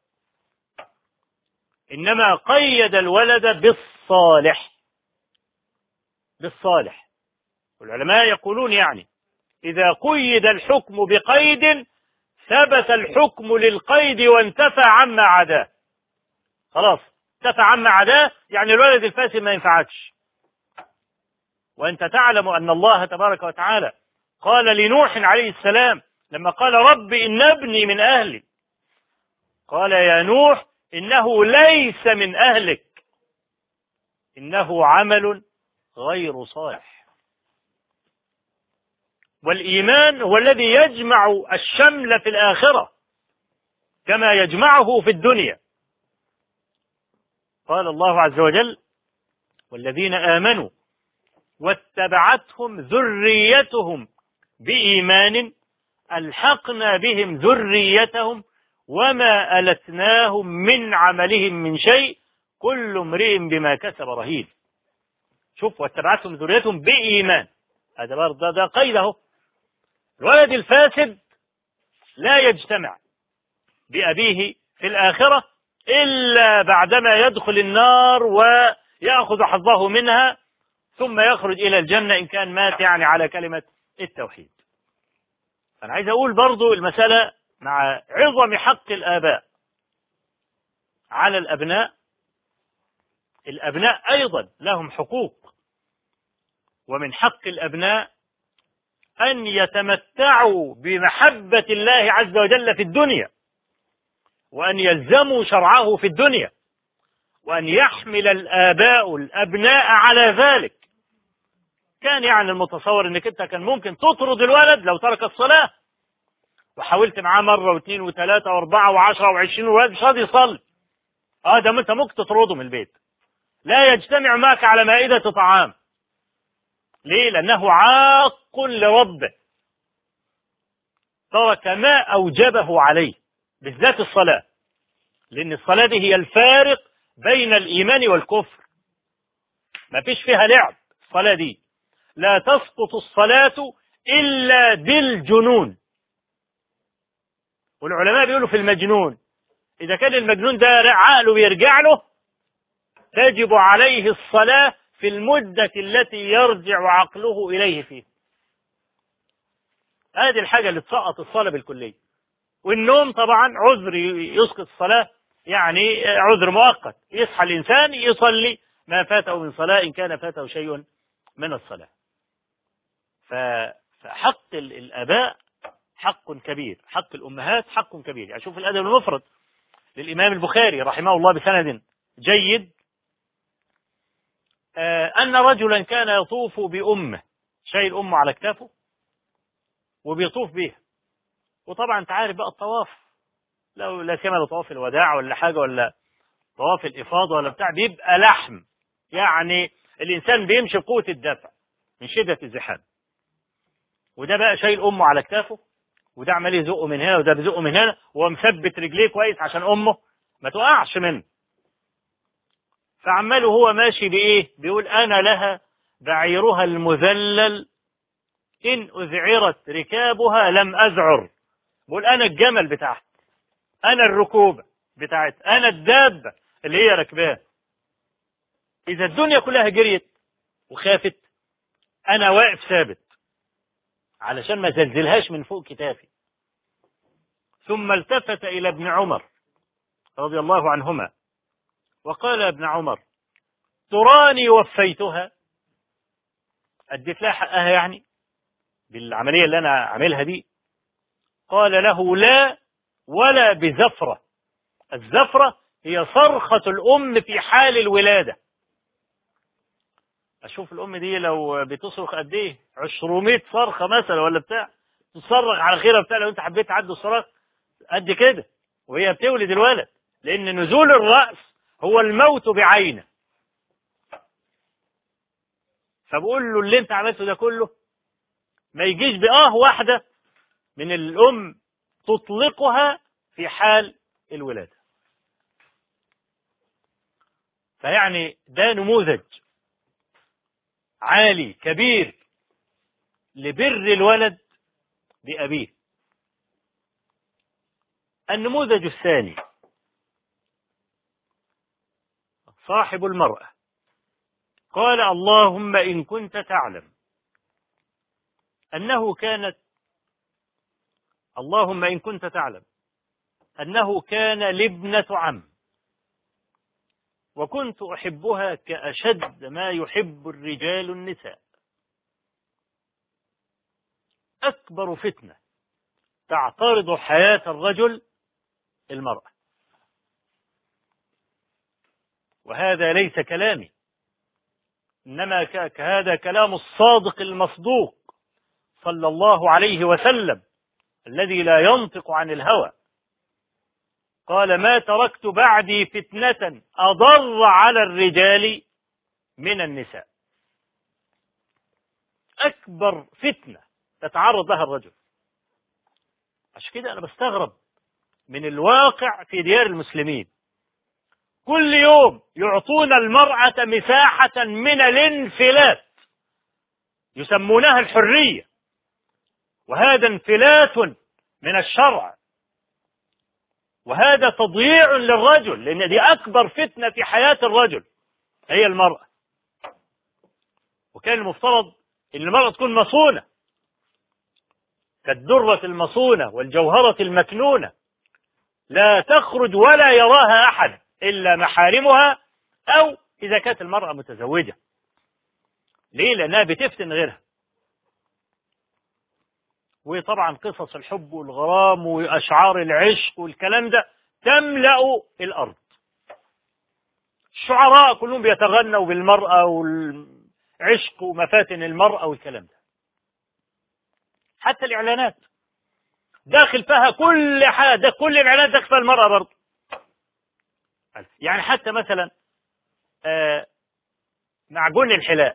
إنما قيد الولد بالصالح. بالصالح. والعلماء يقولون يعني إذا قيد الحكم بقيد ثبت الحكم للقيد وانتفى عما عداه. خلاص انتفى عما عداه، يعني الولد الفاسد ما ينفعكش. وأنت تعلم أن الله تبارك وتعالى قال لنوح عليه السلام لما قال رب إن ابني من أهلي، قال يا نوح إنه ليس من أهلك إنه عمل غير صالح. والإيمان هو الذي يجمع الشمل في الآخرة كما يجمعه في الدنيا. قال الله عز وجل والذين آمنوا واتبعتهم ذريتهم بإيمان ألحقنا بهم ذريتهم وما ألتناهم من عملهم من شيء كل امرئ بما كسب رهين. شوف واتبعتهم ذريتهم بإيمان، هذا برضه ده قيده. الولد الفاسد لا يجتمع بأبيه في الآخرة إلا بعدما يدخل النار ويأخذ حظه منها ثم يخرج إلى الجنة إن كان مات يعني على كلمة التوحيد. أنا عايز أقول برضو المسألة مع عظم حق الآباء على الأبناء، الأبناء أيضا لهم حقوق، ومن حق الأبناء أن يتمتعوا بمحبة الله عز وجل في الدنيا، وأن يلزموا شرعه في الدنيا، وأن يحمل الآباء الأبناء على ذلك. كان يعني المتصور أنك أنت كان ممكن تطرد الولد لو ترك الصلاة، وحاولت معاه مرة واثنين وثلاثة واربعة وعشرة وعشرين والولد مش راضي يصلي، ده أنت ممكن تطرده من البيت، لا يجتمع معك على مائدة طعام. ليه؟ لأنه عاق لربه، ترك ما أوجبه عليه، بالذات الصلاة، لأن الصلاة دي هي الفارق بين الإيمان والكفر، ما فيش فيها لعب. الصلاة دي لا تسقط الصلاة إلا بالجنون. والعلماء بيقولوا في المجنون إذا كان المجنون ده عقله بيرجع له تجب عليه الصلاة في المدة التي يرجع عقله إليه فيه. هذه الحاجة اللي تسقط الصلاة بالكلية. والنوم طبعا عذر يسقط الصلاة، يعني عذر مؤقت، يصحى الإنسان يصلي ما فاته من صلاة إن كان فاته شيء من الصلاة. فحق الآباء حق كبير، حق الأمهات حق كبير. يعني شوف الأدب المفرد للإمام البخاري رحمه الله بسند جيد، أن رجلا كان يطوف بأمه، شايل أمه على كتافه وبيطوف بيها. وطبعا أنت عارف بقى الطواف، لو لا سيما طواف الوداع ولا حاجة ولا طواف الإفاضة ولا بتاع، بيبقى لحم، يعني الإنسان بيمشي بقوة الدفع من شدة الزحام. وده بقى شايل أمه على كتافه، وده عمال يزقه من هنا وده بيزقه من هنا، ومثبت رجليه كويس عشان أمه ما تقعش منه. فعماله هو ماشي بإيه؟ بيقول أنا لها بعيرها المذلل إن أذعرت ركابها لم أذعر. بيقول أنا الجمل بتاعها، أنا الركوبة بتاعت، أنا الدابة اللي هي ركباه. إذا الدنيا كلها جريت وخافت أنا واقف ثابت علشان ما زلزلهاش من فوق كتافي. ثم التفت إلى ابن عمر رضي الله عنهما وقال ابن عمر تراني وفيتها، أديت لها حقها يعني بالعملية اللي أنا عاملها دي؟ قال له لا ولا بزفرة. الزفرة هي صرخة الأم في حال الولادة. أشوف الأم دي لو بتصرخ قد إيه، 200 صرخة مثلا ولا بتاع، تصرخ على خيرها بتاع، لو أنت حبيت تعدي الصراخ قد كده وهي بتولد الولد، لأن نزول الرأس هو الموت بعينه. فبقول له اللي أنت عملته ده كله ما يجيش واحدة من الأم تطلقها في حال الولادة. فيعني ده نموذج عالي كبير لبر الولد بأبيه. النموذج الثاني صاحب المرأة، قال اللهم إن كنت تعلم أنه كان لابنة عم وكنت أحبها كأشد ما يحب الرجال النساء، أكبر فتنة تعترض حياة الرجل المرأة. وهذا ليس كلامي، إنما هذا كلام الصادق المصدوق صلى الله عليه وسلم الذي لا ينطق عن الهوى. قال: ما تركت بعدي فتنة أضر على الرجال من النساء. أكبر فتنة تتعرض لها الرجل. عشان كده أنا بستغرب من الواقع في ديار المسلمين. كل يوم يعطون المرأة مساحة من الانفلات يسمونها الحرية، وهذا انفلات من الشرع، وهذا تضييع للرجل، لأن دي أكبر فتنة في حياة الرجل هي المرأة. وكان المفترض أن المرأة تكون مصونة كالدرة المصونة والجوهرة المكنونة، لا تخرج ولا يراها أحد إلا محارمها، أو إذا كانت المرأة متزوجة. ليه؟ لأنها بتفتن غيرها. وطبعا قصص الحب والغرام وأشعار العشق والكلام ده تملأ الأرض. الشعراء كلهم بيتغنوا بالمرأة والعشق ومفاتن المرأة والكلام ده. حتى الإعلانات داخل فيها كل حاجة، كل الإعلانات داخل فيها المرأة برضه. يعني حتى مثلا معجون الحلاقة،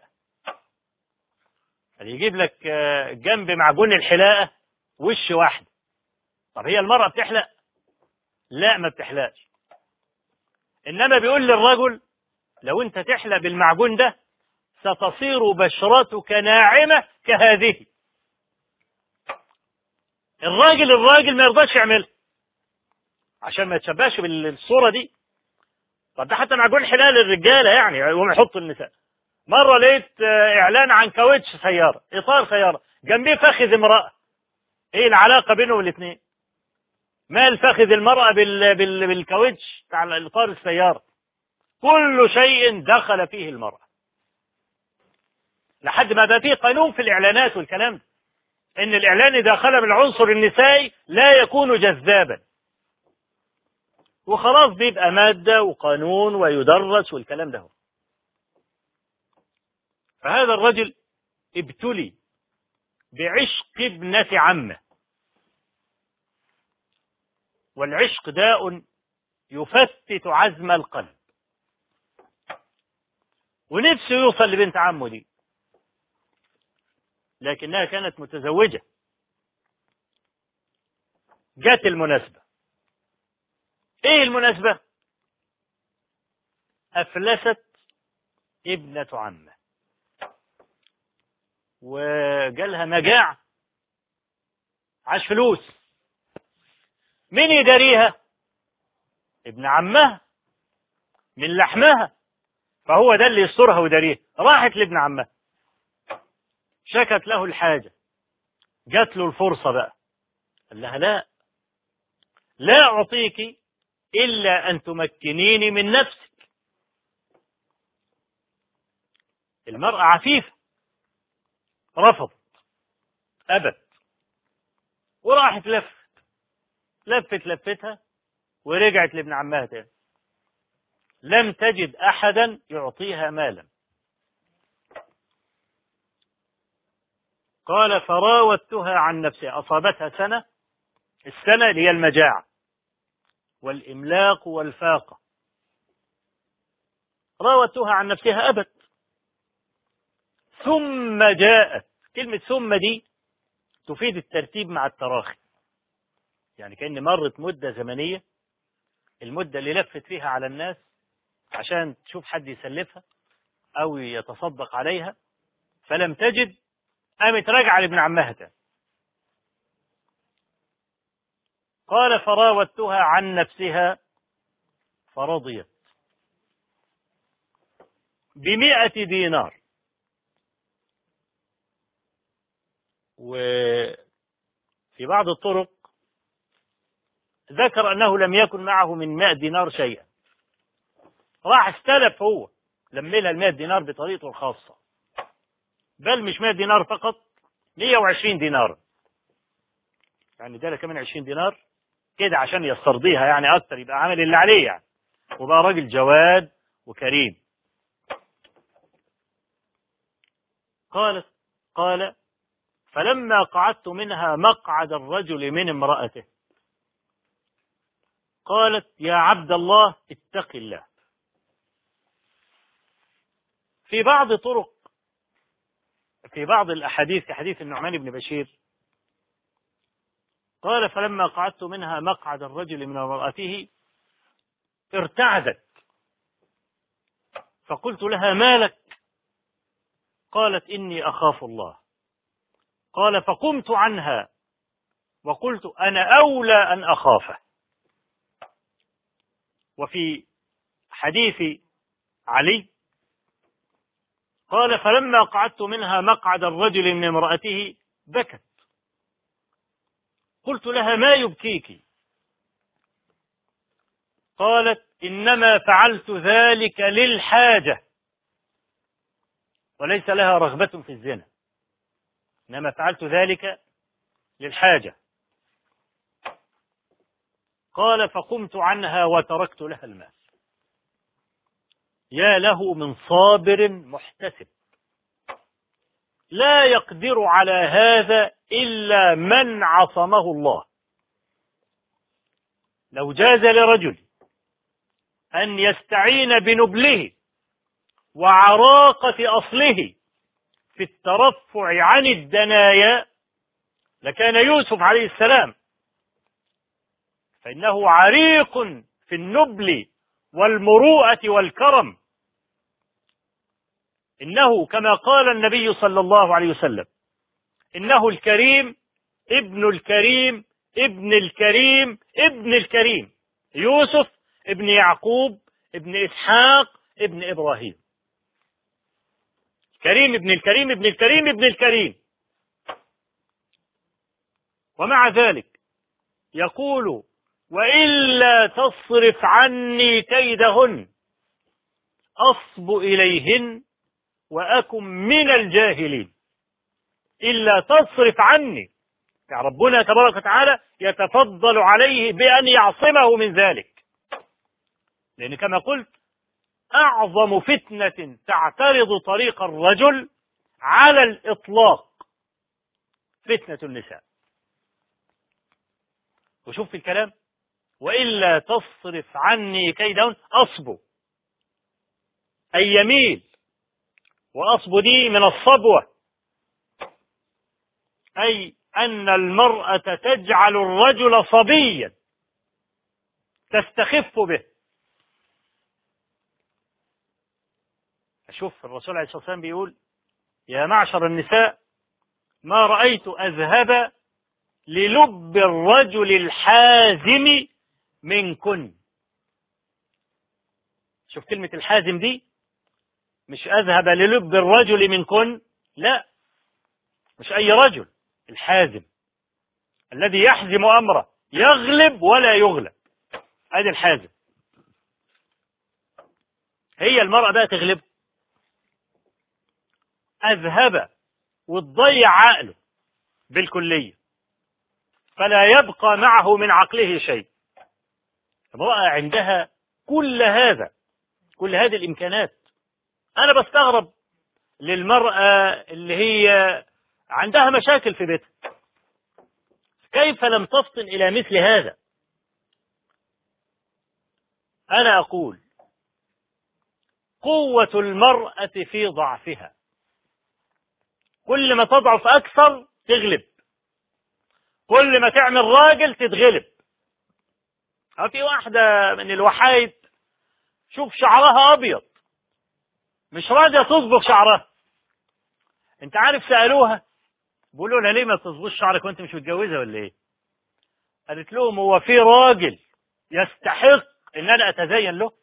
يجيب لك جنب معجون الحلاقة وش واحد. طب هي المرأة بتحلق؟ لا، ما بتحلقش. إنما بيقول للرجل: لو أنت تحلق بالمعجون ده ستصير بشرتك ناعمة كهذه. الراجل ما يرضاش يعملها عشان ما يتشبهش بالصورة دي. طب ده حتى معجون حلال للرجالة يعني، يقوم يحطوا النساء. مرة لقيت إعلان عن كاوتش سيارة، إطار سيارة، جنبيه فخذ امرأة. إيه العلاقة بينهم الاثنين؟ ما الفخذ المرأة بالكاوتش بتاع إطار السيارة؟ كل شيء دخل فيه المرأة، لحد ما بقى فيه قانون في الإعلانات والكلام ده، إن الإعلان إذا دخل بالعنصر النسائي لا يكون جذابا، وخلاص بيبقى مادة وقانون ويدرس والكلام ده. فهذا الرجل ابتلي بعشق ابنة عمه، والعشق داء يفتت عزم القلب، ونفسه يوصل لبنت عمه دي، لكنها كانت متزوجة. جات المناسبة. ايه المناسبة؟ أفلست ابنة عمه وجالها مجاعة، عاش فلوس. مين يداريها؟ ابن عمها من لحمها، فهو ده اللي يسترها ويداريها. راحت لابن عمها، شكت له الحاجة، جات له الفرصة بقى، قال لها: لا أعطيك إلا أن تمكنيني من نفسك. المرأة عفيفة، رفضت، أبت، وراحت لفتها ورجعت لابن عمها تاني. لم تجد أحدا يعطيها مالا. قال: فراودتها عن نفسها. أصابتها سنة، السنة اللي هي المجاعة والإملاق والفاقة. راودتها عن نفسها، أبت. ثم جاءت. كلمة ثم دي تفيد الترتيب مع التراخي، يعني كأن مرت مدة زمنية، المدة اللي لفت فيها على الناس عشان تشوف حد يسلفها أو يتصدق عليها، فلم تجد، قامت راجعة لابن عمها تاني. قال: فراودتها عن نفسها فرضيت ب100 دينار. وفي بعض الطرق ذكر أنه لم يكن معه من 100 دينار شيئا، راح استلف هو، لملها 100 دينار بطريقته الخاصة، بل مش 100 دينار فقط، 120 دينار. يعني ده كمان 20 دينار كده عشان يسترضيها يعني أكتر، يبقى عمل اللي عليه يعني، وبقى راجل جواد وكريم. قال فلما قعدت منها مقعد الرجل من امرأته قالت يا عبد الله اتق الله. في بعض الأحاديث كحديث النعمان بن بشير قال فلما قعدت منها مقعد الرجل من امرأته ارتعدت فقلت لها ما لك؟ قالت إني أخاف الله. قال فقمت عنها وقلت أنا أولى أن أخافه. وفي حديث علي قال فلما قعدت منها مقعد الرجل من امرأته بكت. قلت لها ما يبكيك؟ قالت إنما فعلت ذلك للحاجة وليس لها رغبة في الزنا، إنما فعلت ذلك للحاجة. قال فقمت عنها وتركت لها المال. يا له من صابر محتسب لا يقدر على هذا إلا من عصمه الله. لو جاز لرجل أن يستعين بنبله وعراقة أصله في الترفع عن الدنايا لكان يوسف عليه السلام، فإنه عريق في النبل والمروءة والكرم. إنه كما قال النبي صلى الله عليه وسلم إنه الكريم ابن الكريم ابن الكريم ابن الكريم، يوسف ابن يعقوب ابن إسحاق ابن إبراهيم، كريم ابن الكريم ابن الكريم ابن الكريم. ومع ذلك يقول وإلا تصرف عني كيدهن أصب إليهن وأكن من الجاهلين. إلا تصرف عني، يعني ربنا تبارك وتعالى يتفضل عليه بأن يعصمه من ذلك، لأن كما قلت أعظم فتنة تعترض طريق الرجل على الإطلاق فتنة النساء. وشوف في الكلام وإلا تصرف عني كيدهن أصب، أي يميل، وأصب دي من الصبوة، أي أن المرأة تجعل الرجل صبيا تستخف به. أشوف الرسول عليه الصلاة والسلام بيقول يا معشر النساء ما رأيت أذهب للب الرجل الحازم منكن. شوف كلمة الحازم دي، مش أذهب للب الرجل منكن، لا، مش أي رجل، الحازم الذي يحزم أمره، يغلب ولا يغلب، هذا الحازم. هي المرأة بقى تغلب، أذهب وتضيع عقله بالكلية فلا يبقى معه من عقله شيء. المرأة عندها كل هذه الإمكانات. أنا بستغرب للمرأة اللي هي عندها مشاكل في بيتها، كيف لم تفطن إلى مثل هذا؟ أنا أقول قوة المرأة في ضعفها، كل ما تضعف أكثر تغلب، كل ما تعمل راجل تتغلب. في واحدة من الوحايد شوف شعرها أبيض مش راضية تصبغ شعرها. انت عارف سألوها بيقولوا لها ليه ما تصبغش شعرك وانت مش متجوزة ولا ايه؟ قالت لهم هو في راجل يستحق ان انا اتزين له؟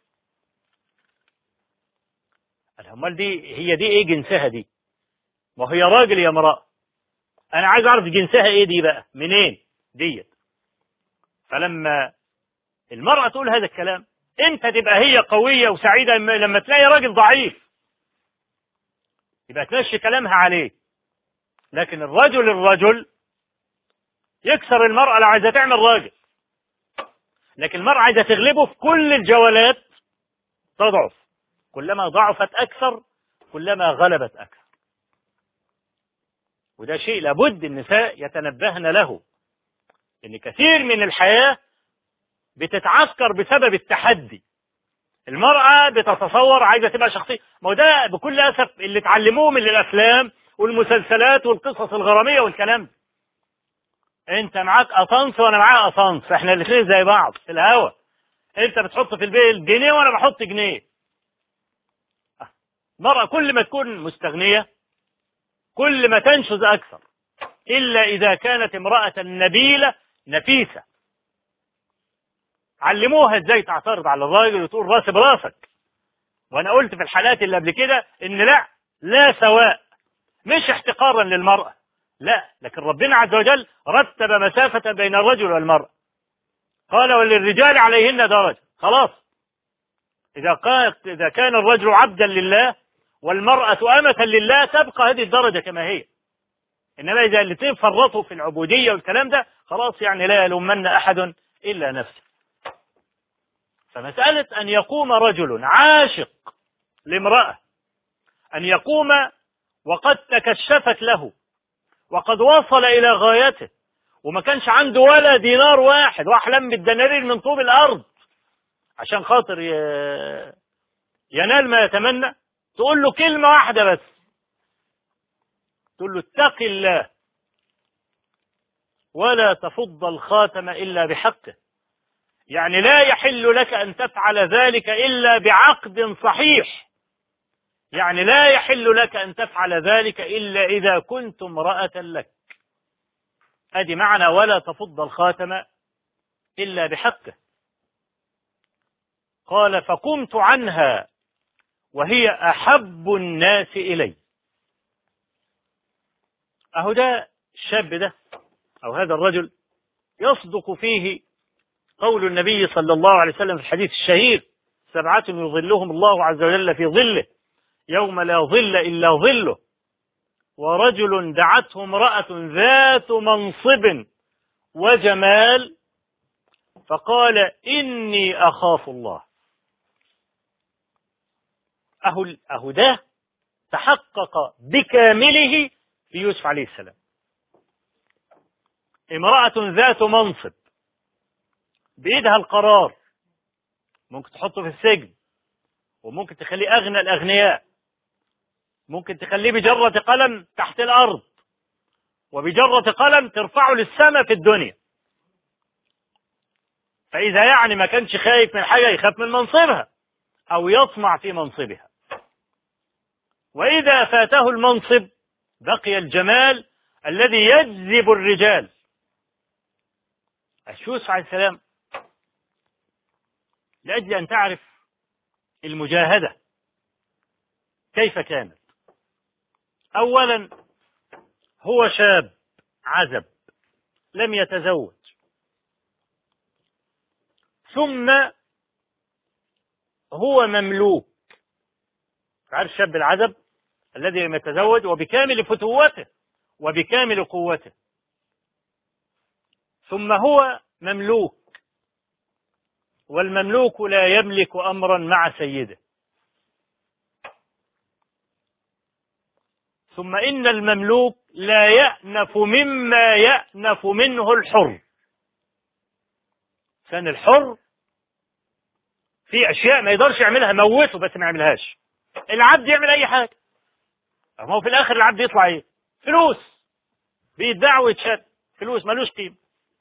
قال امال هي دي ايه جنسها دي؟ ما هي راجل يا امرأة، انا عايز اعرف جنسها ايه دي بقى، منين ديت؟ فلما المرأة تقول هذا الكلام انت تبقى هي قوية وسعيدة، لما تلاقي راجل ضعيف يبقى تمشي كلامها عليه. لكن الرجل يكسر المرأة لو عايزة تعمل راجل، لكن المرأة عايزة تغلبه في كل الجولات تضعف، كلما ضعفت أكثر كلما غلبت أكثر. وده شيء لابد النساء يتنبهن له، إن كثير من الحياة بتتعكر بسبب التحدي. المرأة بتتصور عايزة تبقى شخصية، ما هو ده بكل أسف اللي اتعلموه من الأفلام والمسلسلات والقصص الغرامية والكلام ده. أنت معاك أطنس وأنا معايا أطنس، إحنا الاثنين زي بعض في الهوا، أنت بتحط في البيت جنيه وأنا بحط جنيه. المرأة كل ما تكون مستغنية كل ما تنشز أكثر، إلا إذا كانت امرأة نبيلة نفيسة. علموها ازاي تعترض على الراجل وتقول راسي براسك. وانا قلت في الحالات اللي قبل كده ان لا سواء، مش احتقارا للمرأة، لا، لكن ربنا عز وجل رتب مسافة بين الرجل والمرأة، قال وللرجال عليهن درجة. خلاص، إذا كان الرجل عبدا لله والمرأة أمة لله تبقى هذه الدرجة كما هي. إنما إذا الاثنين فرطوا في العبودية والكلام ده خلاص، يعني لا يلومن أحد إلا نفسه. فمسألة أن يقوم رجل عاشق لامرأة، أن يقوم وقد تكشفت له وقد وصل إلى غايته وما كانش عنده ولا دينار واحد وأحلم بالدنانير من طوب الأرض عشان خاطر ينال ما يتمنى، تقول له كلمة واحدة بس، تقول له اتق الله ولا تفض الخاتم إلا بحقه. يعني لا يحل لك أن تفعل ذلك إلا بعقد صحيح، يعني لا يحل لك أن تفعل ذلك إلا إذا كنت امرأة لك. هذه معنى ولا تفض الخاتم إلا بحقه. قال فقمت عنها وهي أحب الناس إلي. أهو ده الشاب ده أو هذا الرجل يصدق فيه قول النبي صلى الله عليه وسلم في الحديث الشهير: 7 يظلهم الله عز وجل في ظله يوم لا ظل إلا ظله، ورجل دعته امرأة ذات منصب وجمال فقال إني أخاف الله. أهو ده تحقق بكامله في يوسف عليه السلام. امرأة ذات منصب بإيدها القرار، ممكن تحطه في السجن وممكن تخليه أغنى الأغنياء، ممكن تخليه بجرة قلم تحت الأرض وبجرة قلم ترفعه للسماء في الدنيا. فإذا يعني ما كانش خايف من حاجة يخاف من منصبها أو يطمع في منصبها. وإذا فاته المنصب بقي الجمال الذي يجذب الرجال. يوسف عليه السلام لأجل أن تعرف المجاهدة كيف كانت. أولا هو شاب عزب لم يتزوج، ثم هو مملوك. تعرف الشاب العزب الذي لم يتزوج وبكامل فتوته وبكامل قوته، ثم هو مملوك، والمملوك لا يملك أمرا مع سيده، ثم إن المملوك لا يأنف مما يأنف منه الحر. كان الحر في أشياء ما يقدرش يعملها، موته بس ما يعملهاش. العبد يعمل أي حاجة، هو في الآخر العبد يطلع إيه؟ فلوس، بيدعي ويتشد، فلوس ملوش قيمة.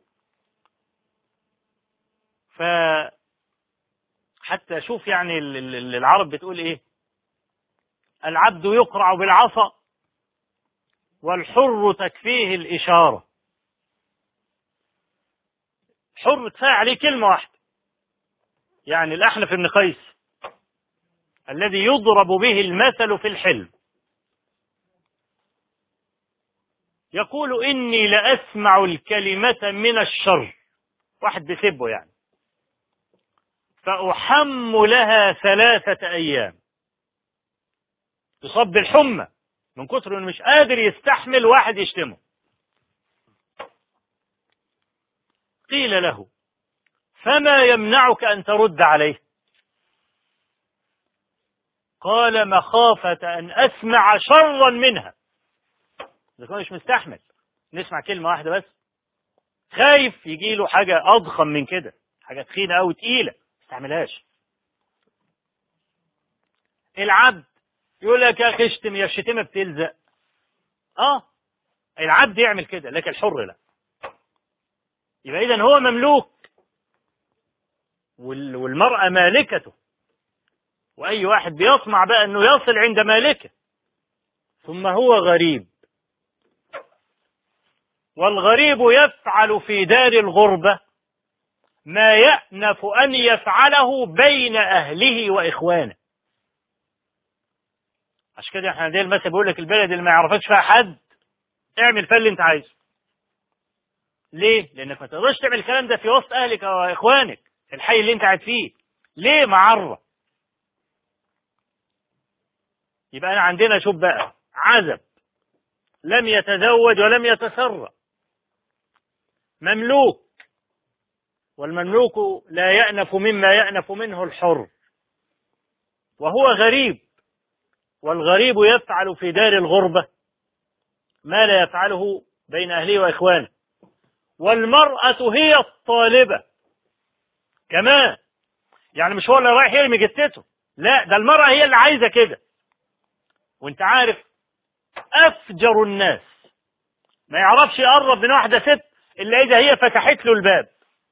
حتى شوف يعني العرب بتقول إيه: العبد يقرع بالعصا والحر تكفيه الإشارة. حر كفاية عليه كلمة واحدة. يعني الأحنف بن قيس الذي يضرب به المثل في الحلم يقول: إني لأسمع الكلمة من الشر، واحد بيسبه يعني، فأحم لها 3 أيام. تصب الحمى من كثر انه مش قادر يستحمل واحد يشتمه. قيل له: فما يمنعك أن ترد عليه؟ قال: مخافة أن أسمع شرا منها. إذا مش مستحمل نسمع كلمة واحدة بس، خايف يجي له حاجة أضخم من كده، حاجة تخينة أو تقيلة ما استحملهاش. العبد يقول لك يا أخي اشتم، يا الشتيمة بتلزق. العبد يعمل كده، لكن الحر لا. يبقى إذن هو مملوك، والمرأة مالكته، وأي واحد بيطمع بقى أنه يصل عند مالكه. ثم هو غريب، والغريب يفعل في دار الغربة ما يأنف أن يفعله بين أهله وإخوانه. عشان كده احنا عندنا المثل بيقول لك: البلد اللي ما يعرفكش فيها حد اعمل فيها اللي انت عايزه. ليه؟ لأنك ما تقدرش تعمل الكلام ده في وسط أهلك وإخوانك في الحي اللي انت قاعد فيه. ليه؟ معرة. يبقى أنا عندنا شوف بقى، عزب لم يتزوج ولم يتسرى، مملوك، والمملوك لا يأنف مما يأنف منه الحر، وهو غريب، والغريب يفعل في دار الغربة ما لا يفعله بين أهله وإخوانه. والمرأة هي الطالبة كمان، يعني مش هو اللي رايح يرمي جثته، لا، ده المرأة هي اللي عايزة كده. وانت عارف أفجر الناس ما يعرفش يقرب من واحدة ست إلا إذا هي فتحت له الباب.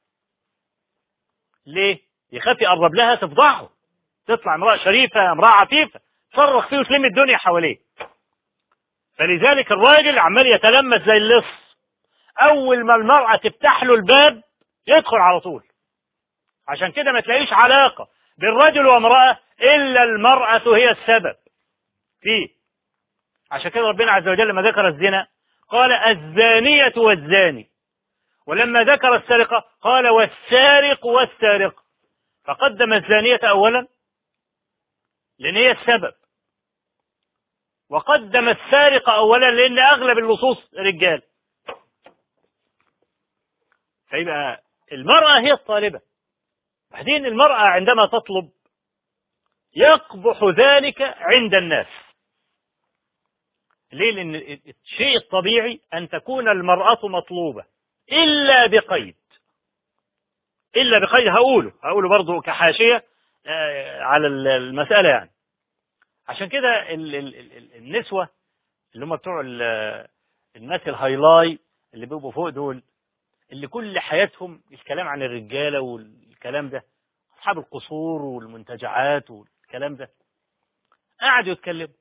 ليه؟ يخاف يقرب لها تفضحه، تطلع امرأة شريفة، امرأة عفيفة، تصرخ فيه وتلم الدنيا حواليه. فلذلك الراجل عمال يتلمس زي اللص، أول ما المرأة تفتح له الباب يدخل على طول. عشان كده ما تلاقيش علاقة بين رجل وامرأة إلا المرأة هي السبب فيه. عشان كده ربنا عز وجل لما ذكر الزنا قال: الزانية والزاني، ولما ذكر السرقة قال: والسارق والسارقة، فقدم الزانية أولا لأن هي السبب، وقدم السارق أولا لأن أغلب اللصوص رجال. فيبقى المرأة هي الطالبة. بعدين المرأة عندما تطلب يقبح ذلك عند الناس. ليه؟ لأن الشيء الطبيعي أن تكون المرأة مطلوبة إلا بقيد. إلا بقيد هقوله برضو كحاشية على المسألة يعني. عشان كده النسوة اللي هم بتوع الناس الهايلاي اللي بيبقوا فوق دول، اللي كل حياتهم الكلام عن الرجالة والكلام ده، أصحاب القصور والمنتجعات والكلام ده، قعدوا يتكلموا.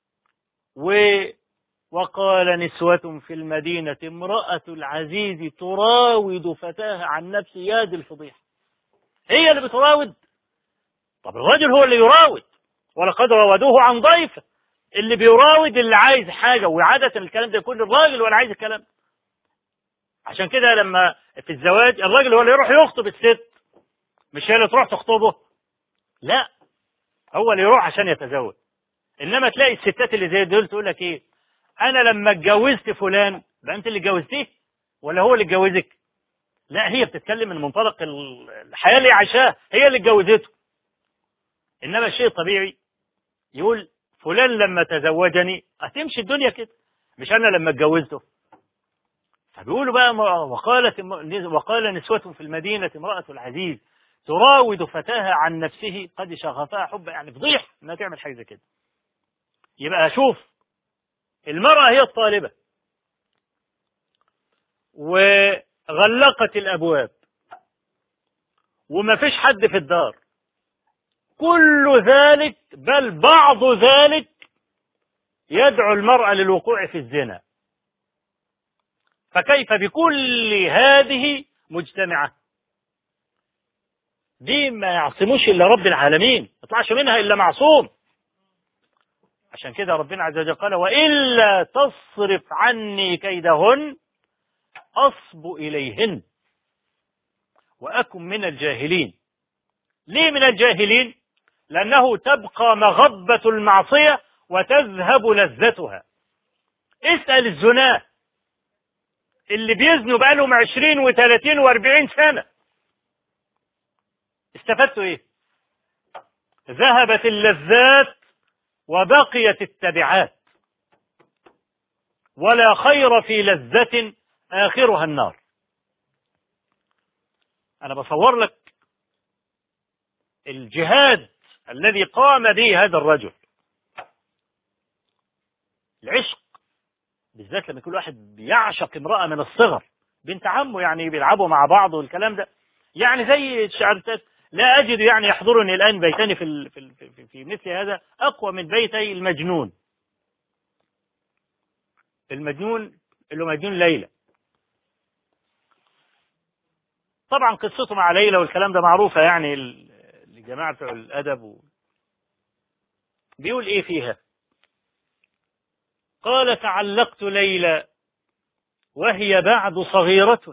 وقال: نسوة في المدينة امرأة العزيز تراود فتاها عن نفسه. يا دي الفضيحة، هي اللي بتراود؟ طب الرجل هو اللي يراود، ولقد راودوه عن ضيفه. اللي بيراود اللي عايز حاجة، وعادة الكلام ده يكون الراجل ولا عايز الكلام. عشان كده لما في الزواج الراجل هو اللي يروح يخطب الست، مش هي اللي تروح تخطبه، لا، هو اللي يروح عشان يتزوج. انما تلاقي الستات اللي زي دول تقول لك ايه: انا لما اتجوزت فلان، بقى انت اللي اتجوزتيه ولا هو اللي اتجوزك؟ لا، هي بتتكلم من منطلق الحياة اللي عاشاها، هي اللي اتجوزته. انما الشيء الطبيعي يقول: فلان لما تزوجني، هتمشي الدنيا كده، مش انا لما اتجوزته. فبيقولوا بقى: وقال نسوة في المدينة امرأة العزيز تراود فتاها عن نفسه قد شغفها حبا. يعني فضيح ما تعمل حاجة زي كده. يبقى شوف، المرأة هي الطالبة، وغلقت الأبواب، وما فيش حد في الدار. كل ذلك بل بعض ذلك يدعو المرأة للوقوع في الزنا. فكيف بكل هذه مجتمعة؟ دي ما يعصموش إلا رب العالمين، ما يطلعش منها إلا معصوم. عشان كده ربنا عز وجل قال: وإلا تصرف عني كيدهن أصب إليهن وأكن من الجاهلين. ليه من الجاهلين؟ لأنه تبقى مغبة المعصية وتذهب لذتها. اسأل الزناة، اللي بيزنوا بقالهم 20 و30 و40 سنة استفدتوا ايه؟ ذهبت اللذات وبقيت التبعات، ولا خير في لذة آخرها النار. أنا بصور لك الجهاد الذي قام به هذا الرجل. العشق بالذات لما كل واحد بيعشق امرأة من الصغر، بنت عمه يعني بيلعبوا مع بعض والكلام ده، يعني زي الشعرتات. لا أجد يعني يحضرني الآن بيتان في مثل هذا أقوى من بيتي المجنون. المجنون اللي هو مجنون ليلى. طبعا قصته مع ليلى والكلام ده معروفة يعني لجماعة الأدب. بيقول إيه فيها؟ قال: تعلقت ليلى وهي بعد صغيرة،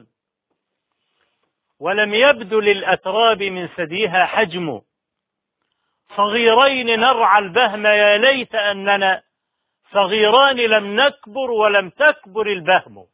ولم يبد للأتراب من ثديها حجم، صغيرين نرعى البهم يا ليت أننا صغيران لم نكبر ولم تكبر البهم.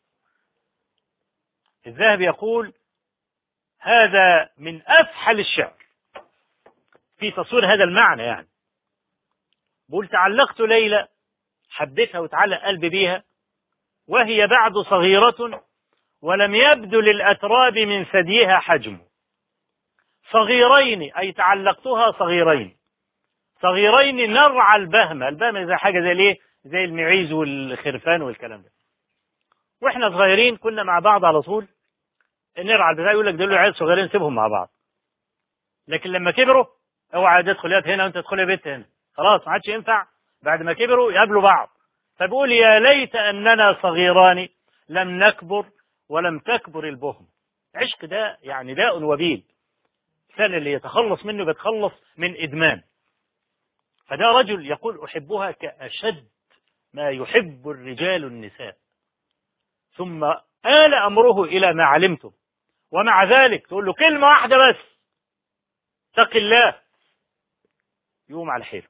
الذهبي يقول هذا من أفحل الشعر في تصوير هذا المعنى. يعني بقول تعلقت ليلى، حبيتها وتعلق قلبي بيها، وهي بعد صغيرة ولم يبدو للأتراب من ثديها حجم، صغيرين أي تعلقتها صغيرين، صغيرين نرعى البهم. البهم زي حاجة زي ليه؟ زي المعيز والخرفان والكلام ده. واحنا صغيرين كنا مع بعض على طول نرعى البتاع. يقول لك دول عيال صغيرين سيبهم مع بعض، لكن لما كبروا اوعى تدخل يد هنا وانت تدخل بيت هنا، خلاص ما عادش ينفع. بعد ما كبروا يقابلوا بعض. فبقول يا ليت اننا صغيران لم نكبر ولم تكبر البهم. عشق ده يعني داء وبيل، الإنسان اللي يتخلص منه بيتخلص من إدمان. فده رجل يقول أحبها كأشد ما يحب الرجال النساء، ثم آل أمره إلى ما علمتم، ومع ذلك تقول له كلمة واحدة بس: اتق الله، يوم على حيله.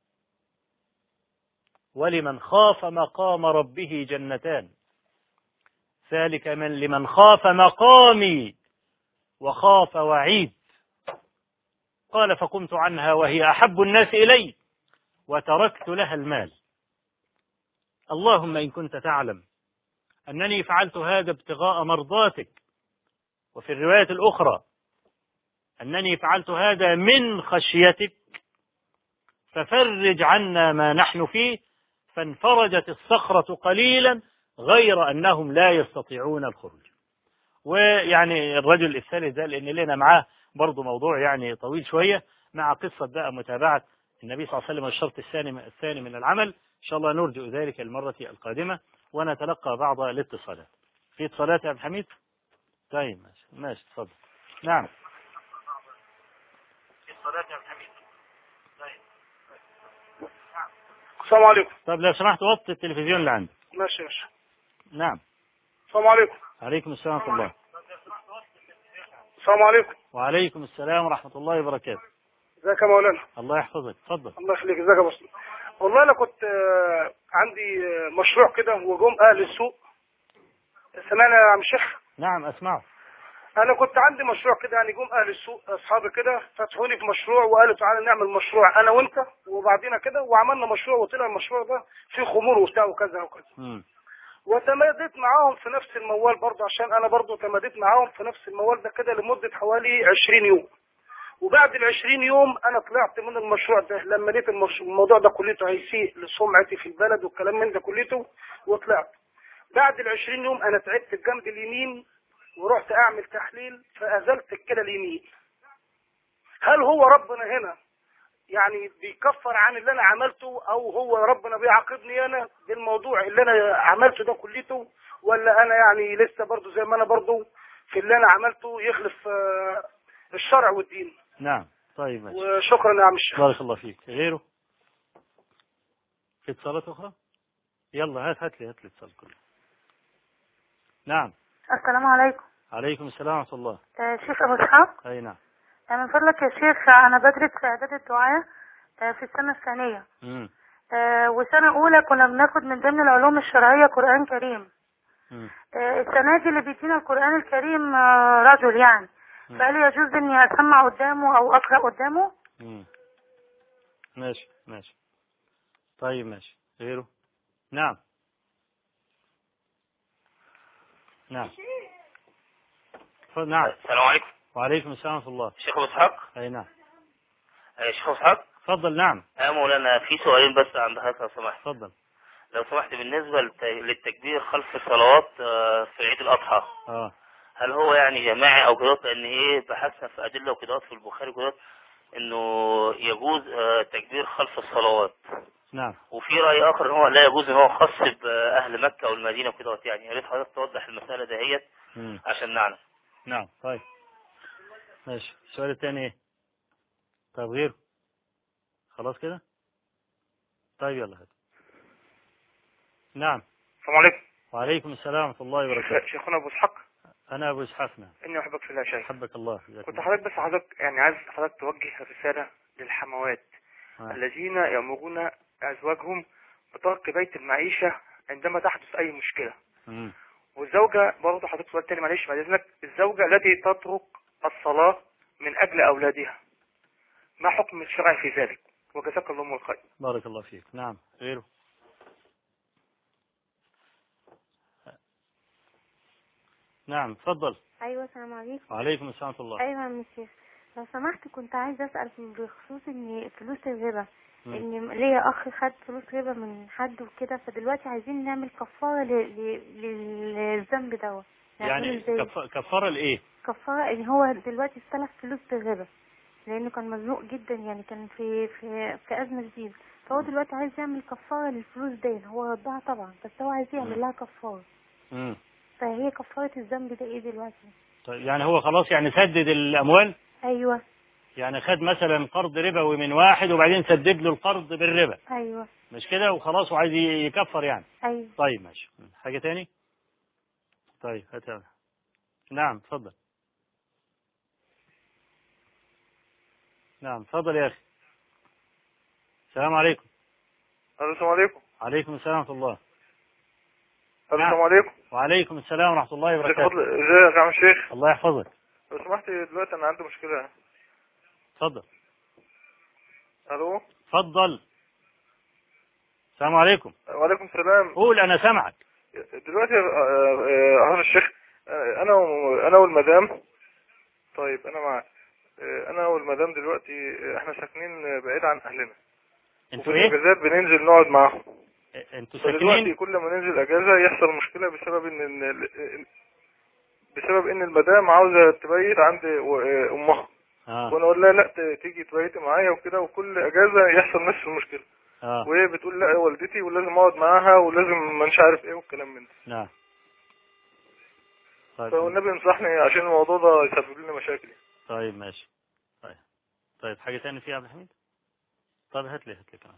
ولمن خاف مقام ربه جنتان، ذلك من لمن خاف مقامي وخاف وعيد. قال: فقمت عنها وهي أحب الناس إلي وتركت لها المال. اللهم إن كنت تعلم أنني فعلت هذا ابتغاء مرضاتك، وفي الرواية الأخرى أنني فعلت هذا من خشيتك، ففرج عنا ما نحن فيه. فانفرجت الصخرة قليلا غير أنهم لا يستطيعون الخروج. ويعني الرجل الثالث ده لأن لنا معاه برضو موضوع يعني طويل شوية، مع قصة بقى متابعة النبي صلى الله عليه وسلم والشرط الثاني من العمل. إن شاء الله نرجع ذلك المرة القادمة، ونتلقى بعض الاتصالات. في اتصالات يا عبد الحميد؟ طيب ماشي تفضل. نعم. في اتصالات يا عبد الحميد؟ طيب. نعم. السلام عليكم. طب لو سمحت وطي التلفزيون اللي عندك. ماشي ماشي. نعم. السلام عليكم. عليكم السلام ورحمة الله. السلام عليكم. وعليكم السلام ورحمة الله وبركاته. ازيك يا مولانا؟ الله يحفظك، اتفضل. الله يخليك. ازيك يا مسلم؟ والله انا كنت عندي مشروع كده، وجم اهل السوق. سمعنا يا عم الشيخ؟ نعم اسمعه. انا كنت عندي مشروع كده، يعني جم اهل السوق اصحابي كده فتحوني في مشروع وقالوا تعالى نعمل مشروع انا وانت وبعدين كده، وعملنا مشروع وطلع المشروع ده فيه خمور وبتاع وكذا وكذا. وتماديت معاهم في نفس الموال برضه، عشان انا برضه تماديت معاهم في نفس الموال ده كده لمدة حوالي 20 يوم. وبعد ال20 يوم انا طلعت من المشروع ده لما لقيت الموضوع ده كليته هيسيء لسمعتي في البلد والكلام من ده كليته، وطلعت. بعد ال20 يوم انا تعبت الجنب اليمين ورحت اعمل تحليل فازلت الكلى اليمين. هل هو ربنا هنا يعني بيكفر عن اللي انا عملته، او هو ربنا بيعاقبني انا بالموضوع اللي انا عملته ده كليته، ولا انا يعني لسه برضه زي ما انا برضه في اللي انا عملته يخلف الشرع والدين؟ نعم. طيب ماشي. وشكرا يا عم الشيخ. بارك الله فيك. غيره؟ في اتصالات أخرى؟ يلا هات لي اتصال كله. نعم. السلام عليكم. عليكم السلام ورحمة الله. شيخ أبو إسحاق. أي نعم. من فضلك يا شيخ، أنا بدرس في إعداد الدعاء في السنة الثانية. وسنة أولى كنا بناخد من ضمن العلوم الشرعية قرآن كريم. السنة دي اللي بيدينا القرآن الكريم رجل يعني، فهل يجوز اني اسمع قدامه او اقرأ قدامه؟ ماشي ماشي. طيب ماشي. غيره؟ نعم نعم. نعم. السلام عليكم. وعليكم السلام ورحمة الله. شيخ أبو إسحاق. أي نعم. شيخ أبو إسحاق. تفضل. نعم. مولانا في سؤالين بس عند حضرتك لو سمحت. تفضل. لو سمحت بالنسبة للتكبير خلف الصلوات في عيد الأضحى. هل هو يعني جماعي أو كده؟ لأن إيه بحثنا في أدلة وكده في البخاري كده إنه يجوز تكبير خلف الصلوات. نعم. وفي رأي آخر إن هو لا يجوز، إن هو خاص بأهل مكة والمدينة وكده يعني. يا ريت حضرتك توضح المسألة دهيت عشان نعلم. نعم. طيب ماشي. السؤال الثاني إيه؟ طيب غيره؟ خلاص كده؟ طيب يلا هات. نعم. السلام عليكم. وعليكم السلام ورحمة الله وبركاته. شيخنا ابو اسحاق. أنا أبو إسحاق. نعم. اني احبك في الله شيخ. حبك الله. كنت حضرتك بس حضرتك يعني عايز حضرتك توجه رسالة للحموات الذين يأمرون أزواجهم بترك بيت المعيشة عندما تحدث أي مشكلة. والزوجة برضه حضرتك سؤال تاني معلش بعد إذنك، الزوجة التي تترك الصلاة من أجل أولادها ما حكم الشرع في ذلك؟ وجزاك الله الخير. بارك الله فيك. نعم. غيره؟ نعم. تفضل. ايوه السلام عليكم. وعليكم السلام ورحمة الله. ايوه يا شيخ، لو سمحت كنت عايزه اسال بخصوص ان فلوس الربا، ان ليا اخ خد فلوس ربا من حد وكده، فدلوقتي عايزين نعمل كفاره للذنب دوت. يعني كفاره لايه؟ كفاره ان هو دلوقتي استلف فلوس بالربا لانه كان مزنوق جدا، يعني كان في ازمه جديده، فهو دلوقتي عايز يعمل كفاره للفلوس دي. هو ردها طبعا، بس هو عايز يعمل لها كفاره. فهي كفاره الذنب ده ايه دلوقتي؟ طيب يعني هو خلاص يعني سدد الاموال؟ ايوه. يعني خد مثلا قرض ربوي من واحد وبعدين سدد له القرض بالربا. ايوه. مش كده وخلاص وعايز يكفر يعني. ايوه. طيب ماشي. حاجه تاني؟ طيب هات. نعم تفضل. نعم تفضل يا اخي. السلام عليكم. السلام عليكم. عليكم السلام ورحمه الله. السلام عليكم. وعليكم السلام ورحمه الله وبركاته. ازيك يا عم الشيخ؟ الله يحفظك. لو سمحت دلوقتي انا عندي مشكله. اتفضل. الو. اتفضل. السلام عليكم. وعليكم السلام. قول انا سامعك. دلوقتي حضرتك الشيخ، انا والمدام. طيب انا معاك. انا والمدام دلوقتي احنا ساكنين بعيد عن اهلنا. انتوا ايه؟ الاجازات بننزل نقعد معاهم. انتوا ساكنين؟ دلوقتي كل ما ننزل اجازه يحصل مشكله بسبب ان المدام عاوزه تبيت عند امها. وانا اقول لها لا تيجي تبيتي معايا وكده، وكل اجازه يحصل نفس المشكله. وهي بتقول لا والدتي ولازم اقعد معاها ولازم مش عارف ايه والكلام من ده. نعم. طيب. فالنبي ينصحني عشان الموضوع ده يسبب لنا مشاكل. طيب ماشي. طيب حاجه ثانيه فيها يا عبد الحميد؟ طيب هات لي كمان.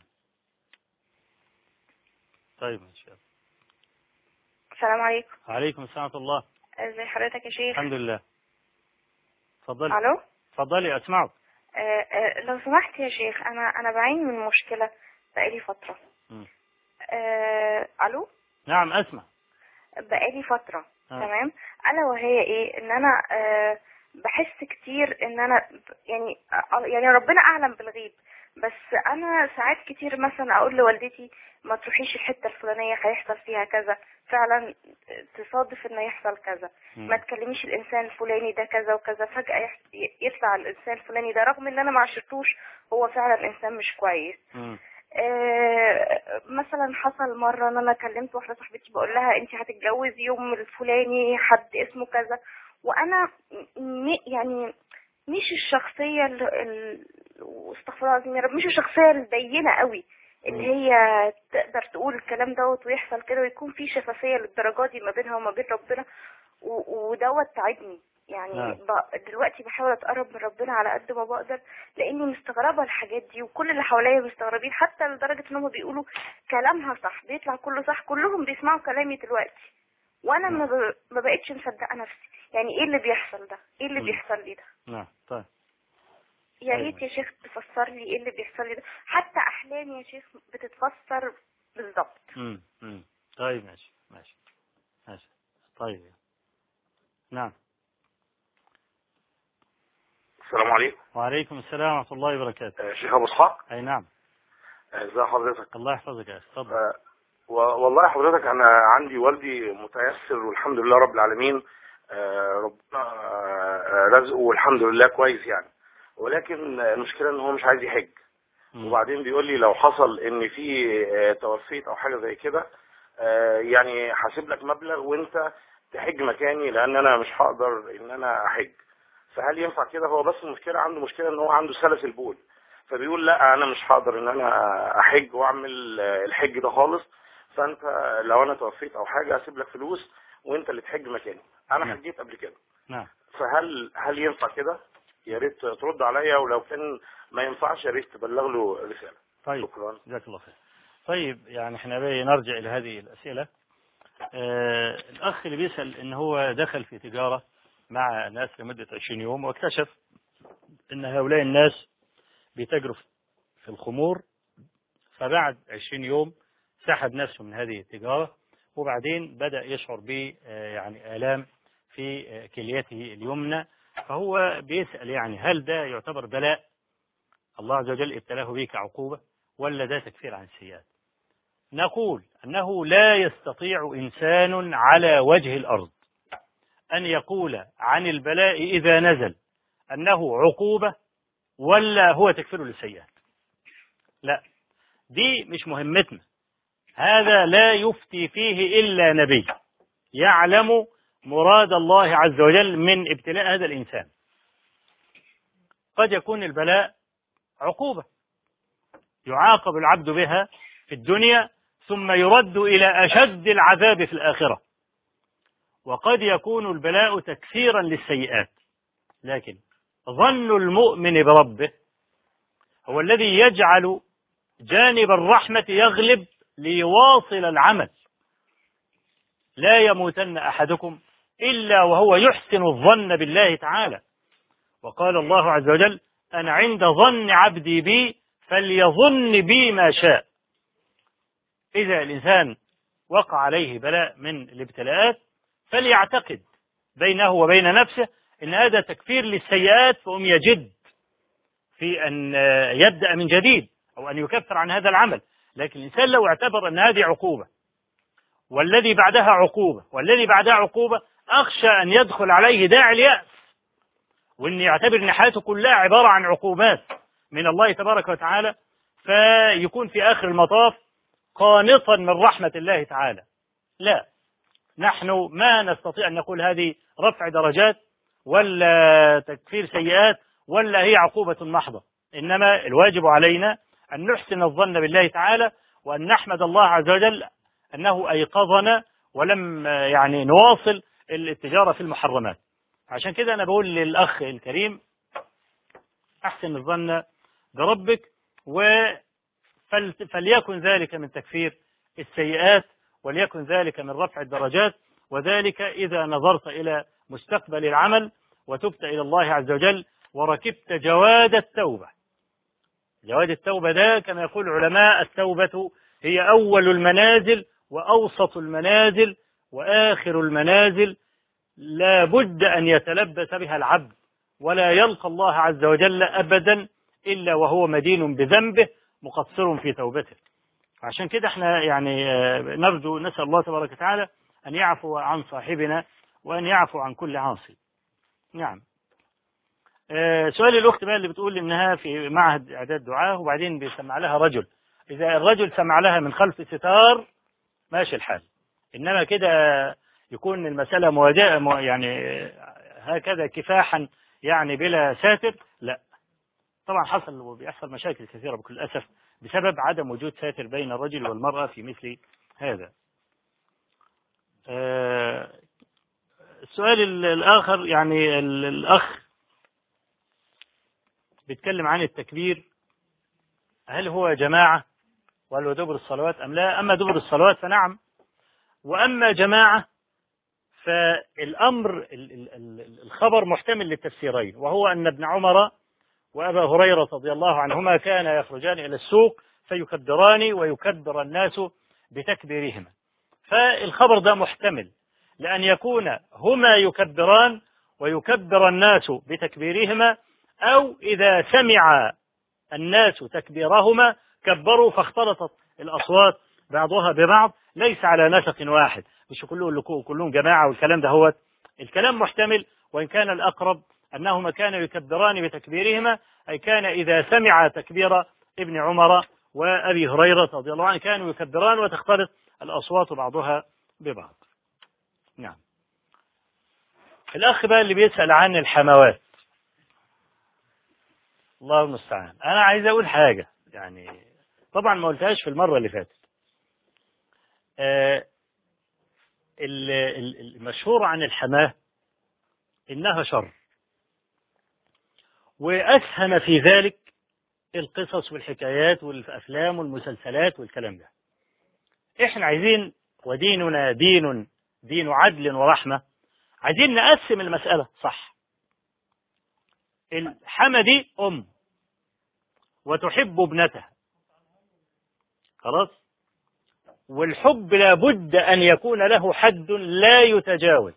طيب ماشي. السلام عليكم. وعليكم السلام ورحمه الله. ازي حضرتك يا شيخ؟ الحمد لله. اتفضلي. الو. اتفضلي اسمعك. لو سمحت يا شيخ، انا بعاني من مشكله بقالي فتره. الو. نعم اسمع. بقالي فتره. تمام. الا وهي ايه؟ ان انا بحس كتير ان انا يعني ربنا اعلم بالغيب، بس انا ساعات كتير مثلا اقول لوالدتي ما تروحيش الحته الفلانيه هيحصل فيها كذا، فعلا تصادف ان يحصل كذا. ما تكلميش الانسان الفلاني ده كذا وكذا، فجاه يطلع الانسان الفلاني ده رغم ان انا ما عشرتوش هو فعلا انسان مش كويس. مثلا حصل مره ان انا كلمت واحده صاحبتي بقول لها انت هتتجوزي يوم الفلاني حد اسمه كذا، وانا يعني مش الشخصيه استغفر الله العظيم يا رب، مش الشخصيه البينه قوي اللي هي تقدر تقول الكلام دوت ويحصل كده ويكون في شفافيه للدرجه دي ما بينها وما بين ربنا، ودوت تعبني يعني. دلوقتي بحاول اتقرب من ربنا على قد ما بقدر، لاني مستغربه الحاجات دي وكل اللي حواليا مستغربين، حتى لدرجه ان هم بيقولوا كلامها صح، بيطلع كله صح، كلهم بيسمعوا كلامي دلوقتي، وانا ما بقتش مصدقه نفسي. يعني ايه اللي بيحصل ده؟ ايه اللي بيحصل لي ده؟ نعم. طيب يا ريت يا شيخ تفسر لي ايه اللي بيحصل لي ده، حتى احلامي يا شيخ بتتفسر بالظبط. طيب ماشي. طيب. نعم. السلام عليكم. وعليكم السلام ورحمة الله وبركاته. شيخ أبو إسحاق. أي نعم. ازي حضرتك؟ الله يحفظك يا أخي، اتفضل. والله حضرتك أنا عندي والدي متيسر والحمد لله رب العالمين، ربنا رزقه والحمد لله كويس يعني، ولكن المشكلة إن هو مش عايز يحج. وبعدين بيقول لي لو حصل إن في توفيت أو حاجة زي كده يعني هسيب لك مبلغ وأنت تحج مكاني، لأن أنا مش هقدر إن أنا أحج. فهل ينفع كده؟ هو بس المشكلة عنده مشكلة إن هو عنده سلس البول، فبيقول لا أنا مش هقدر إن أنا أحج وأعمل الحج ده خالص، فأنت لو أنا توفيت أو حاجة هسيب لك فلوس وأنت اللي تحج مكاني. أنا حجيت قبل كده. نعم. فهل ينفع كده؟ يا ريت ترد عليا، ولو كان ما ينفعش يا ريت تبلغ له رسالة. طيب. شكرا. جزاك الله خير. طيب يعني احنا نرجع إلى هذه الأسئلة. الأخ اللي بيسأل إن هو دخل في تجارة مع ناس لمدة 20 يوم واكتشف إن هؤلاء الناس بيتاجروا في الخمور، فبعد 20 يوم سحب نفسه من هذه التجارة، وبعدين بدأ يشعر ب يعني آلام في كليته اليمنى. فهو بيسأل يعني هل ده يعتبر بلاء الله عز وجل ابتلاه به كعقوبة، ولا ده تكفير عن السيئات؟ نقول أنه لا يستطيع إنسان على وجه الأرض أن يقول عن البلاء إذا نزل أنه عقوبة ولا هو تكفير للسيئات. لا، دي مش مهمتنا، هذا لا يفتي فيه إلا نبي يعلم مراد الله عز وجل من ابتلاء هذا الإنسان. قد يكون البلاء عقوبة يعاقب العبد بها في الدنيا ثم يرد إلى أشد العذاب في الآخرة، وقد يكون البلاء تكفيرا للسيئات. لكن ظن المؤمن بربه هو الذي يجعل جانب الرحمة يغلب ليواصل العمل. لا يموتن أحدكم إلا وهو يحسن الظن بالله تعالى، وقال الله عز وجل أنا عند ظن عبدي بي فليظن بي ما شاء. إذا الإنسان وقع عليه بلاء من الابتلاءات فليعتقد بينه وبين نفسه إن هذا تكفير للسيئات، فهم يجد في أن يبدأ من جديد أو أن يكفر عن هذا العمل. لكن الإنسان لو اعتبر أن هذه عقوبة والذي بعدها عقوبة والذي بعدها عقوبة، أخشى أن يدخل عليه داعي اليأس، وأن يعتبر أن حياته كلها عبارة عن عقوبات من الله تبارك وتعالى، فيكون في آخر المطاف قانطا من رحمة الله تعالى. لا، نحن ما نستطيع أن نقول هذه رفع درجات ولا تكفير سيئات ولا هي عقوبة محضة، إنما الواجب علينا أن نحسن الظن بالله تعالى وأن نحمد الله عز وجل أنه أيقظنا ولم يعني نواصل التجارة في المحرمات. عشان كده أنا بقول للأخ الكريم أحسن الظن بربك، فليكن ذلك من تكفير السيئات وليكن ذلك من رفع الدرجات، وذلك إذا نظرت إلى مستقبل العمل وتبت إلى الله عز وجل وركبت جواد التوبة. جواد التوبة ده كما يقول العلماء التوبة هي أول المنازل وأوسط المنازل وآخر المنازل، لا بد أن يتلبس بها العبد ولا يلقى الله عز وجل أبدا إلا وهو مدين بذنبه مقصر في توبته. عشان كده احنا يعني نرجو نسأل الله تبارك وتعالى أن يعفو عن صاحبنا وأن يعفو عن كل عاصي. نعم. سؤال الأخت بقى اللي بتقول إنها في معهد إعداد دعاء وبعدين بيسمع لها رجل، إذا الرجل سمع لها من خلف ستار ماشي الحال، إنما كده يكون المسألة مواجهة يعني هكذا كفاحا يعني بلا ساتر، لا طبعا حصل وبيحصل مشاكل كثيرة بكل أسف بسبب عدم وجود ساتر بين الرجل والمرأة في مثل هذا. السؤال الآخر يعني الأخ بيتكلم عن التكبير، هل هو جماعة ولا دبر الصلوات أم لا؟ أما دبر الصلوات فنعم، وأما جماعة فالأمر الخبر محتمل للتفسيرين، وهو أن ابن عمر وأبا هريرة رضي الله عنهما كان يخرجان إلى السوق فيكبران ويكبر الناس بتكبيرهما، فالخبر ده محتمل، لأن يكون هما يكبران ويكبر الناس بتكبيرهما، أو إذا سمع الناس تكبيرهما كبروا فاختلطت الأصوات بعضها ببعض، ليس على نسق واحد، مش كلهم جماعة والكلام ده. هو الكلام محتمل، وإن كان الأقرب أنهما كانوا يكبران بتكبيرهما، أي كان إذا سمع تكبير ابن عمر وأبي هريرة رضي الله عنه كانوا يكبران وتختلط الأصوات بعضها ببعض. نعم. الأخ بقى اللي بيسأل عن الحموات، الله المستعان. أنا عايز أقول حاجة، يعني طبعا ما قلتهاش في المرة اللي فاتت. المشهور عن الحماة إنها شر، وأسهم في ذلك القصص والحكايات والأفلام والمسلسلات والكلام ده. إحنا عايزين، وديننا دين عدل ورحمة، عايزين نقسم المسألة صح. الحمى دي أم وتحب ابنتها، خلاص، والحب لابد أن يكون له حد لا يتجاوز،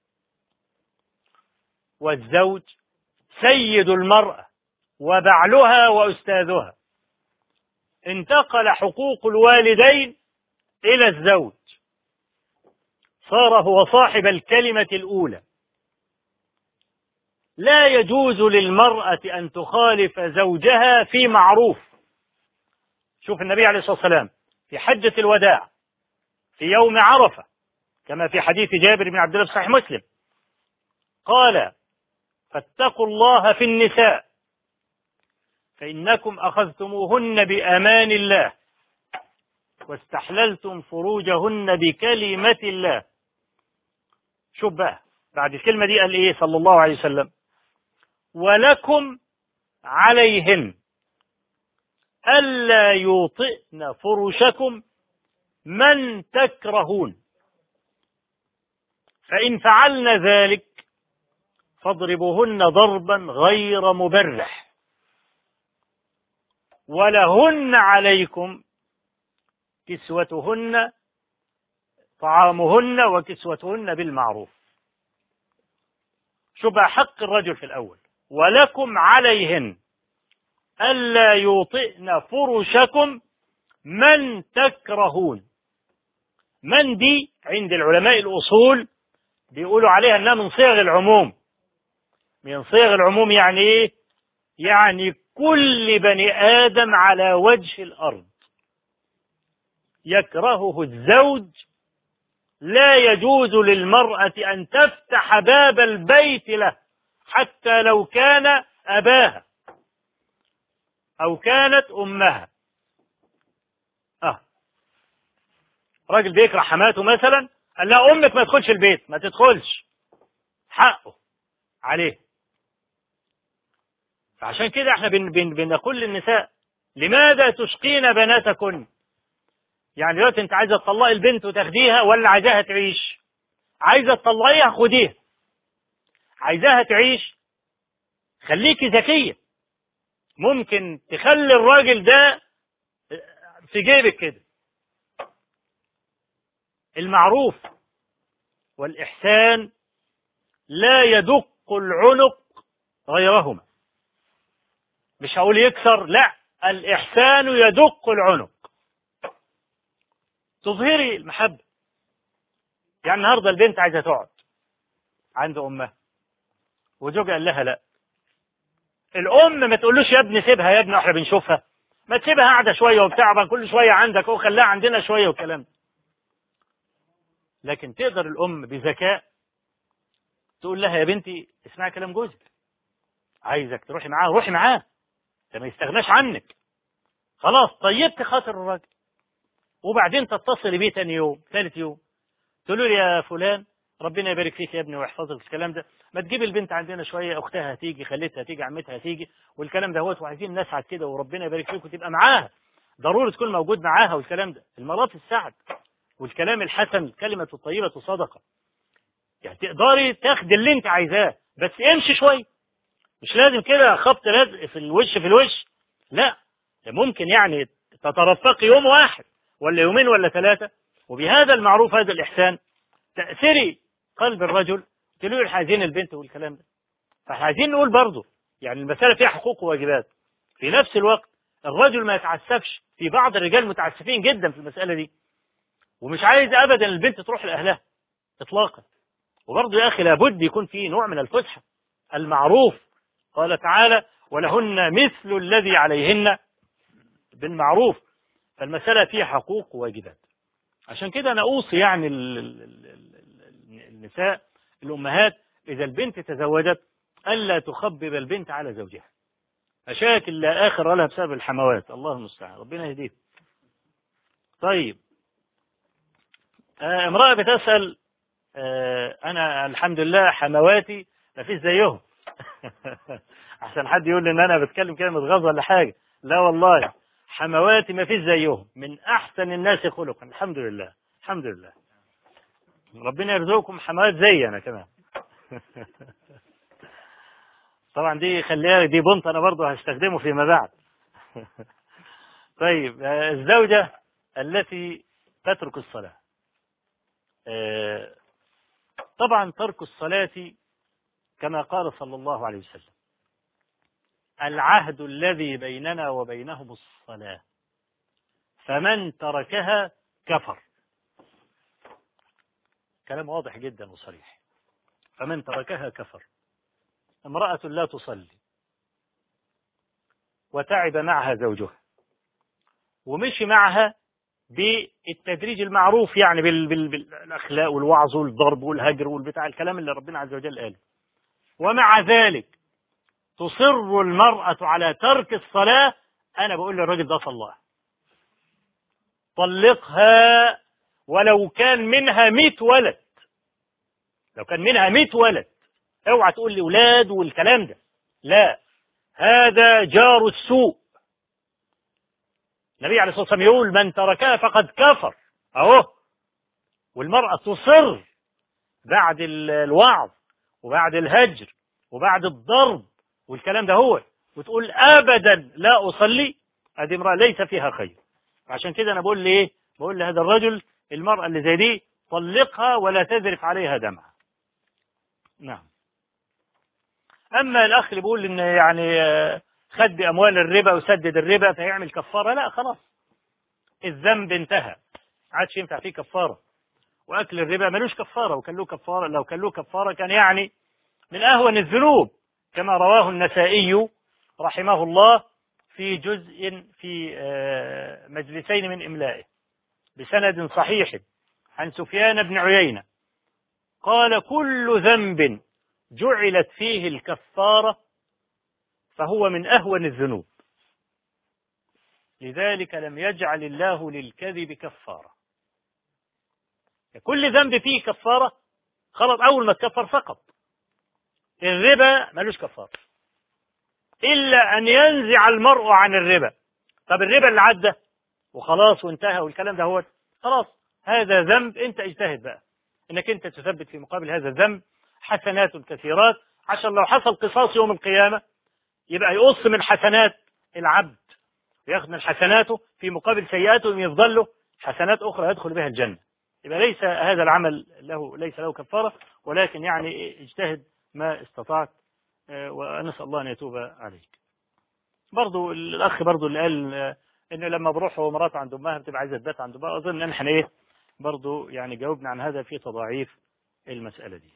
والزوج سيد المرأة وبعلها وأستاذها. انتقل حقوق الوالدين إلى الزوج، صار هو صاحب الكلمة الأولى. لا يجوز للمرأة أن تخالف زوجها في معروف. شوف النبي عليه الصلاة والسلام في حجة الوداع في يوم عرفة، كما في حديث جابر بن عبد الله في صحيح مسلم، قال: فاتقوا الله في النساء فإنكم أخذتموهن بأمان الله واستحللتم فروجهن بكلمة الله. شوف بقى بعد الكلمة دي قال إيه صلى الله عليه وسلم: ولكم عليهن ألا يوطئن فرشكم من تكرهون، فإن فعلن ذلك فاضربوهن ضربا غير مبرح، ولهن عليكم كسوتهن طعامهن وكسوتهن بالمعروف. شو بقى حق الرجل في الأول: ولكم عليهن ألا يوطئن فرشكم من تكرهون. من دي عند العلماء الأصول بيقولوا عليها أنها من صيغ العموم. من صيغ العموم يعني إيه؟ يعني كل بني آدم على وجه الأرض يكرهه الزوج لا يجوز للمرأة أن تفتح باب البيت له، حتى لو كان أباها أو كانت أمها. راجل بيكره حماته مثلا، قال لها أمك ما تدخلش البيت، ما تدخلش، حقه عليه. فعشان كده احنا بنقول للنساء: لماذا تشقين بناتكن؟ يعني دلوقتي انت عايزه تطلقي البنت وتاخديها ولا عايزاها تعيش؟ عايزه تطلقيها خديها، عايزاها تعيش خليكي ذكيه، ممكن تخلي الراجل ده في جيبك كده. المعروف والإحسان لا يدق العنق غيرهما. مش هقول يكسر، لا، الإحسان يدق العنق. تظهري المحبة. يعني النهارده البنت عايزة تقعد عند أمها وزوجها قال لها لا، الأم ما تقولوش يا ابني سيبها يا ابني احنا بنشوفها، ما تسيبها قاعدة شوية وبتاع كل شوية عندك وخليها عندنا شوية والكلام. لكن تقدر الأم بذكاء تقول لها: يا بنتي اسمعي كلام جوزك، عايزك تروحي معاه روحي معاه، ده ما يستغناش عنك، خلاص طيبت خاطر الراجل. وبعدين تتصلي بيه تاني يوم ثالث يوم تقول له: يا فلان ربنا يبارك فيك يا ابني ويحفظك، الكلام ده ما تجيب البنت عندنا شويه، اختها هتيجي، خليتها تيجي، عمتها هتيجي، والكلام ده هو، وعايزين نسعد كده وربنا يبارك فيك وتبقى معاها، ضروري تكون موجود معاها والكلام ده. المرات السعد والكلام الحسن، الكلمه الطيبه صدقه. يعني تقدري تاخدي اللي انت عايزاه، بس امشي شويه، مش لازم كده خبط لزق في الوش في الوش، لا، ممكن يعني تترفقي يوم واحد ولا يومين ولا ثلاثه، وبهذا المعروف هذا الإحسان تأثري قلب الرجل تقول عايزين البنت والكلام ده. فاحنا عايزين نقول برضه يعني المسألة فيها حقوق وواجبات. في نفس الوقت الرجل ما يتعسفش، في بعض الرجال متعسفين جدا في المسألة دي ومش عايز أبدا البنت تروح لأهلها إطلاقا. وبرضه يا أخي لابد يكون في نوع من الفسحة المعروف. قال تعالى ولهن مثل الذي عليهن بالمعروف. فالمسألة فيها حقوق وواجبات. عشان كده أنا أوصي يعني النساء الأمهات إذا البنت تزوجت ألا تخبب البنت على زوجها. مشاكل لا آخر لها بسبب الحموات، الله المستعان، ربنا يهديه. طيب امرأة بتسأل أنا الحمد لله حمواتي ما فيش زيهم. أحسن حد يقول لي إن أنا بتكلم كده متغاظ ولا حاجة. لا والله حمواتي ما فيش زيهم، من أحسن الناس خلقا، الحمد لله الحمد لله. ربنا يرزقكم حموات زي أنا كمان. طبعا دي خليها دي بنت أنا برضه هستخدمه فيما بعد. طيب الزوجة التي تترك الصلاة. طبعا ترك الصلاة كما قال صلى الله عليه وسلم العهد الذي بيننا وبينهم الصلاة فمن تركها كفر. كلام واضح جدا وصريح. فمن تركها كفر. امرأة لا تصلي وتعب معها زوجها ومشي معها بالتدريج المعروف يعني بالأخلاق والوعظ والضرب والهجر والبتاع الكلام اللي ربنا عز وجل قاله، ومع ذلك تصر المرأة على ترك الصلاة. أنا بقول للراجل ده صلاها، طلقها ولو كان منها 100 ولد. لو كان منها 100 ولد اوعى تقول لي ولاد والكلام ده، لا، هذا جار السوء. النبي عليه الصلاة والسلام يقول من تركها فقد كفر اهو. والمرأة تصر بعد الوعظ وبعد الهجر وبعد الضرب والكلام ده هو وتقول ابدا لا اصلي، هذه امرأة ليس فيها خير. عشان كده انا بقول لي ايه، بقول لهذا الرجل المرأة اللي زي دي طلقها ولا تذرف عليها دمعة. نعم. اما الاخ اللي بيقول ان يعني خد اموال الربا وسدد الربا فيعمل كفارة، لا خلاص الذنب انتهى، عادش ينفع فيه كفارة. واكل الربا ملوش كفارة، وكان له كفارة لو كان له كفارة كان يعني من اهون الذنوب كما رواه النسائي رحمه الله في جزء في مجلسين من إملائه بسند صحيح عن سفيان بن عيينة قال كل ذنب جعلت فيه الكفارة فهو من أهون الذنوب، لذلك لم يجعل الله للكذب كفارة. كل ذنب فيه كفارة خلاص أول ما تكفر فقط. الربا ملوش كفارة إلا أن ينزع المرء عن الربا. طب الربا اللي عدى وخلاص وانتهى والكلام ده هو خلاص هذا ذنب، انت اجتهد بقى انك انت تثبت في مقابل هذا الذنب حسنات كثيرات عشان لو حصل قصاص يوم القيامة يبقى يقص من حسنات العبد وياخذ من حسناته في مقابل سيئاته يفضل له حسنات أخرى يدخل بها الجنة. يبقى ليس هذا العمل ليس له كفارة، ولكن يعني اجتهد ما استطعت ونسأل الله أن يتوب عليك. برضو الأخ برضو اللي قال إنه لما بروح ومراته عند أمها بتبقى عايزة تبات عند أمها، أظن إن إحنا إيه برضو يعني جاوبنا عن هذا في تضاعيف المسألة دي.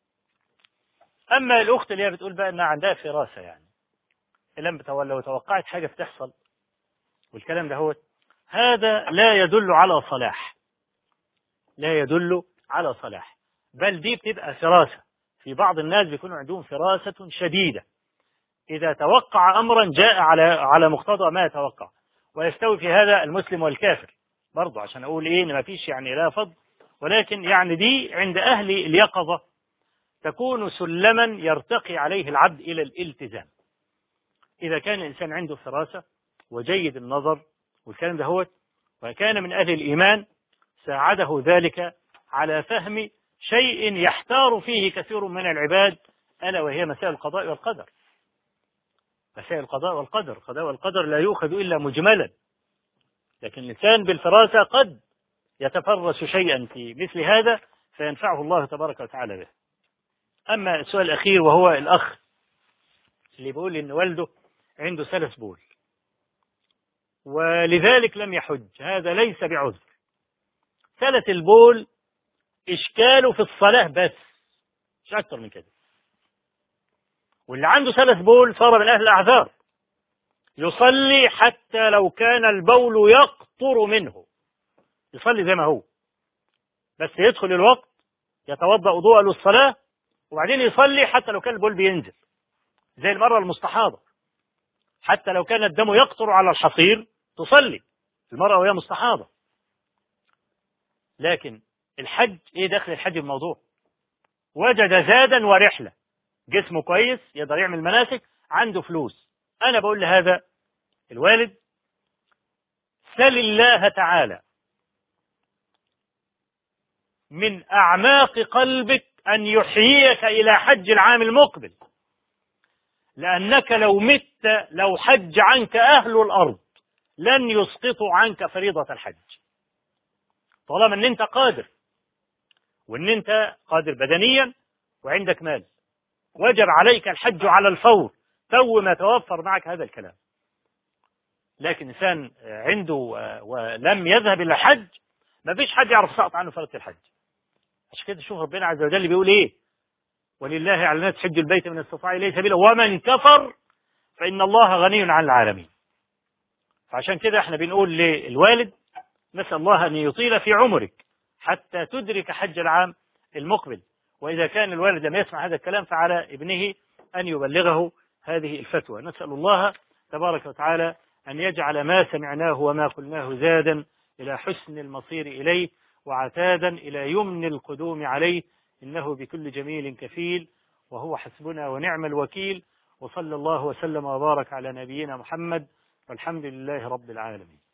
أما الأخت اللي هي بتقول بقى إنها عندها فراسة، يعني لو توقعت حاجة بتحصل والكلام ده هو هذا لا يدل على صلاح، لا يدل على صلاح، بل دي بتبقى فراسة. في بعض الناس بيكونوا عندهم فراسة شديدة، إذا توقع أمرا جاء على مقتضى ما يتوقع. ويستوي في هذا المسلم والكافر برضو، عشان أقول إيه إن ما فيش يعني لا فضل، ولكن يعني دي عند أهل اليقظة تكون سلما يرتقي عليه العبد إلى الالتزام. إذا كان الإنسان عنده فراسة وجيد النظر والكلام ده هو وكان من أهل الإيمان ساعده ذلك على فهم شيء يحتار فيه كثير من العباد، ألا وهي مسائل القضاء والقدر. مسائل القضاء والقدر، القضاء والقدر لا يؤخذ إلا مجملا، لكن الإنسان بالفراسة قد يتفرس شيئا في مثل هذا سينفعه الله تبارك وتعالى به. أما السؤال الأخير وهو الأخ اللي بيقول إن والده عنده سلس بول ولذلك لم يحج، هذا ليس بعذر. سلس البول إشكاله في الصلاة بس، مش أكتر من كده. واللي عنده سلس بول صار من أهل الأعذار، يصلي حتى لو كان البول يقطر منه، يصلي زي ما هو، بس يدخل الوقت يتوضأ وضوءا للصلاة وبعدين يصلي حتى لو كان البول بينزل، زي المرأة المستحاضة حتى لو كان الدم يقطر على الحصير تصلي المرأة وهي مستحاضة. لكن الحج ايه دخل الحج بالموضوع؟ وجد زادا ورحلة، جسمه كويس يقدر يعمل مناسك، عنده فلوس. أنا بقول لهذا الوالد سل الله تعالى من أعماق قلبك أن يحييك إلى حج العام المقبل، لأنك لو مت لو حج عنك أهل الأرض لن يسقطوا عنك فريضة الحج، طالما أن أنت قادر، وأن أنت قادر بدنيا وعندك مال، وجب عليك الحج على الفور تو ما توفر معك هذا الكلام. لكن إنسان عنده ولم يذهب إلى الحج ما فيش حد يعرف سقط عنه فريضة الحج. عشان كده شوف ربنا عز وجل بيقول إيه؟ ولله على الناس حج البيت من استطاع إليه سبيلا ومن كفر فإن الله غني عن العالمين. فعشان كده احنا بنقول للوالد نسأل الله أن يطيل في عمرك حتى تدرك حج العام المقبل، وإذا كان الوالد لم يسمع هذا الكلام فعلى ابنه أن يبلغه هذه الفتوى. نسأل الله تبارك وتعالى أن يجعل ما سمعناه وما قلناه زادا إلى حسن المصير إليه وعتادا إلى يمن القدوم عليه، إنه بكل جميل كفيل وهو حسبنا ونعم الوكيل. وصلى الله وسلم وبارك على نبينا محمد والحمد لله رب العالمين.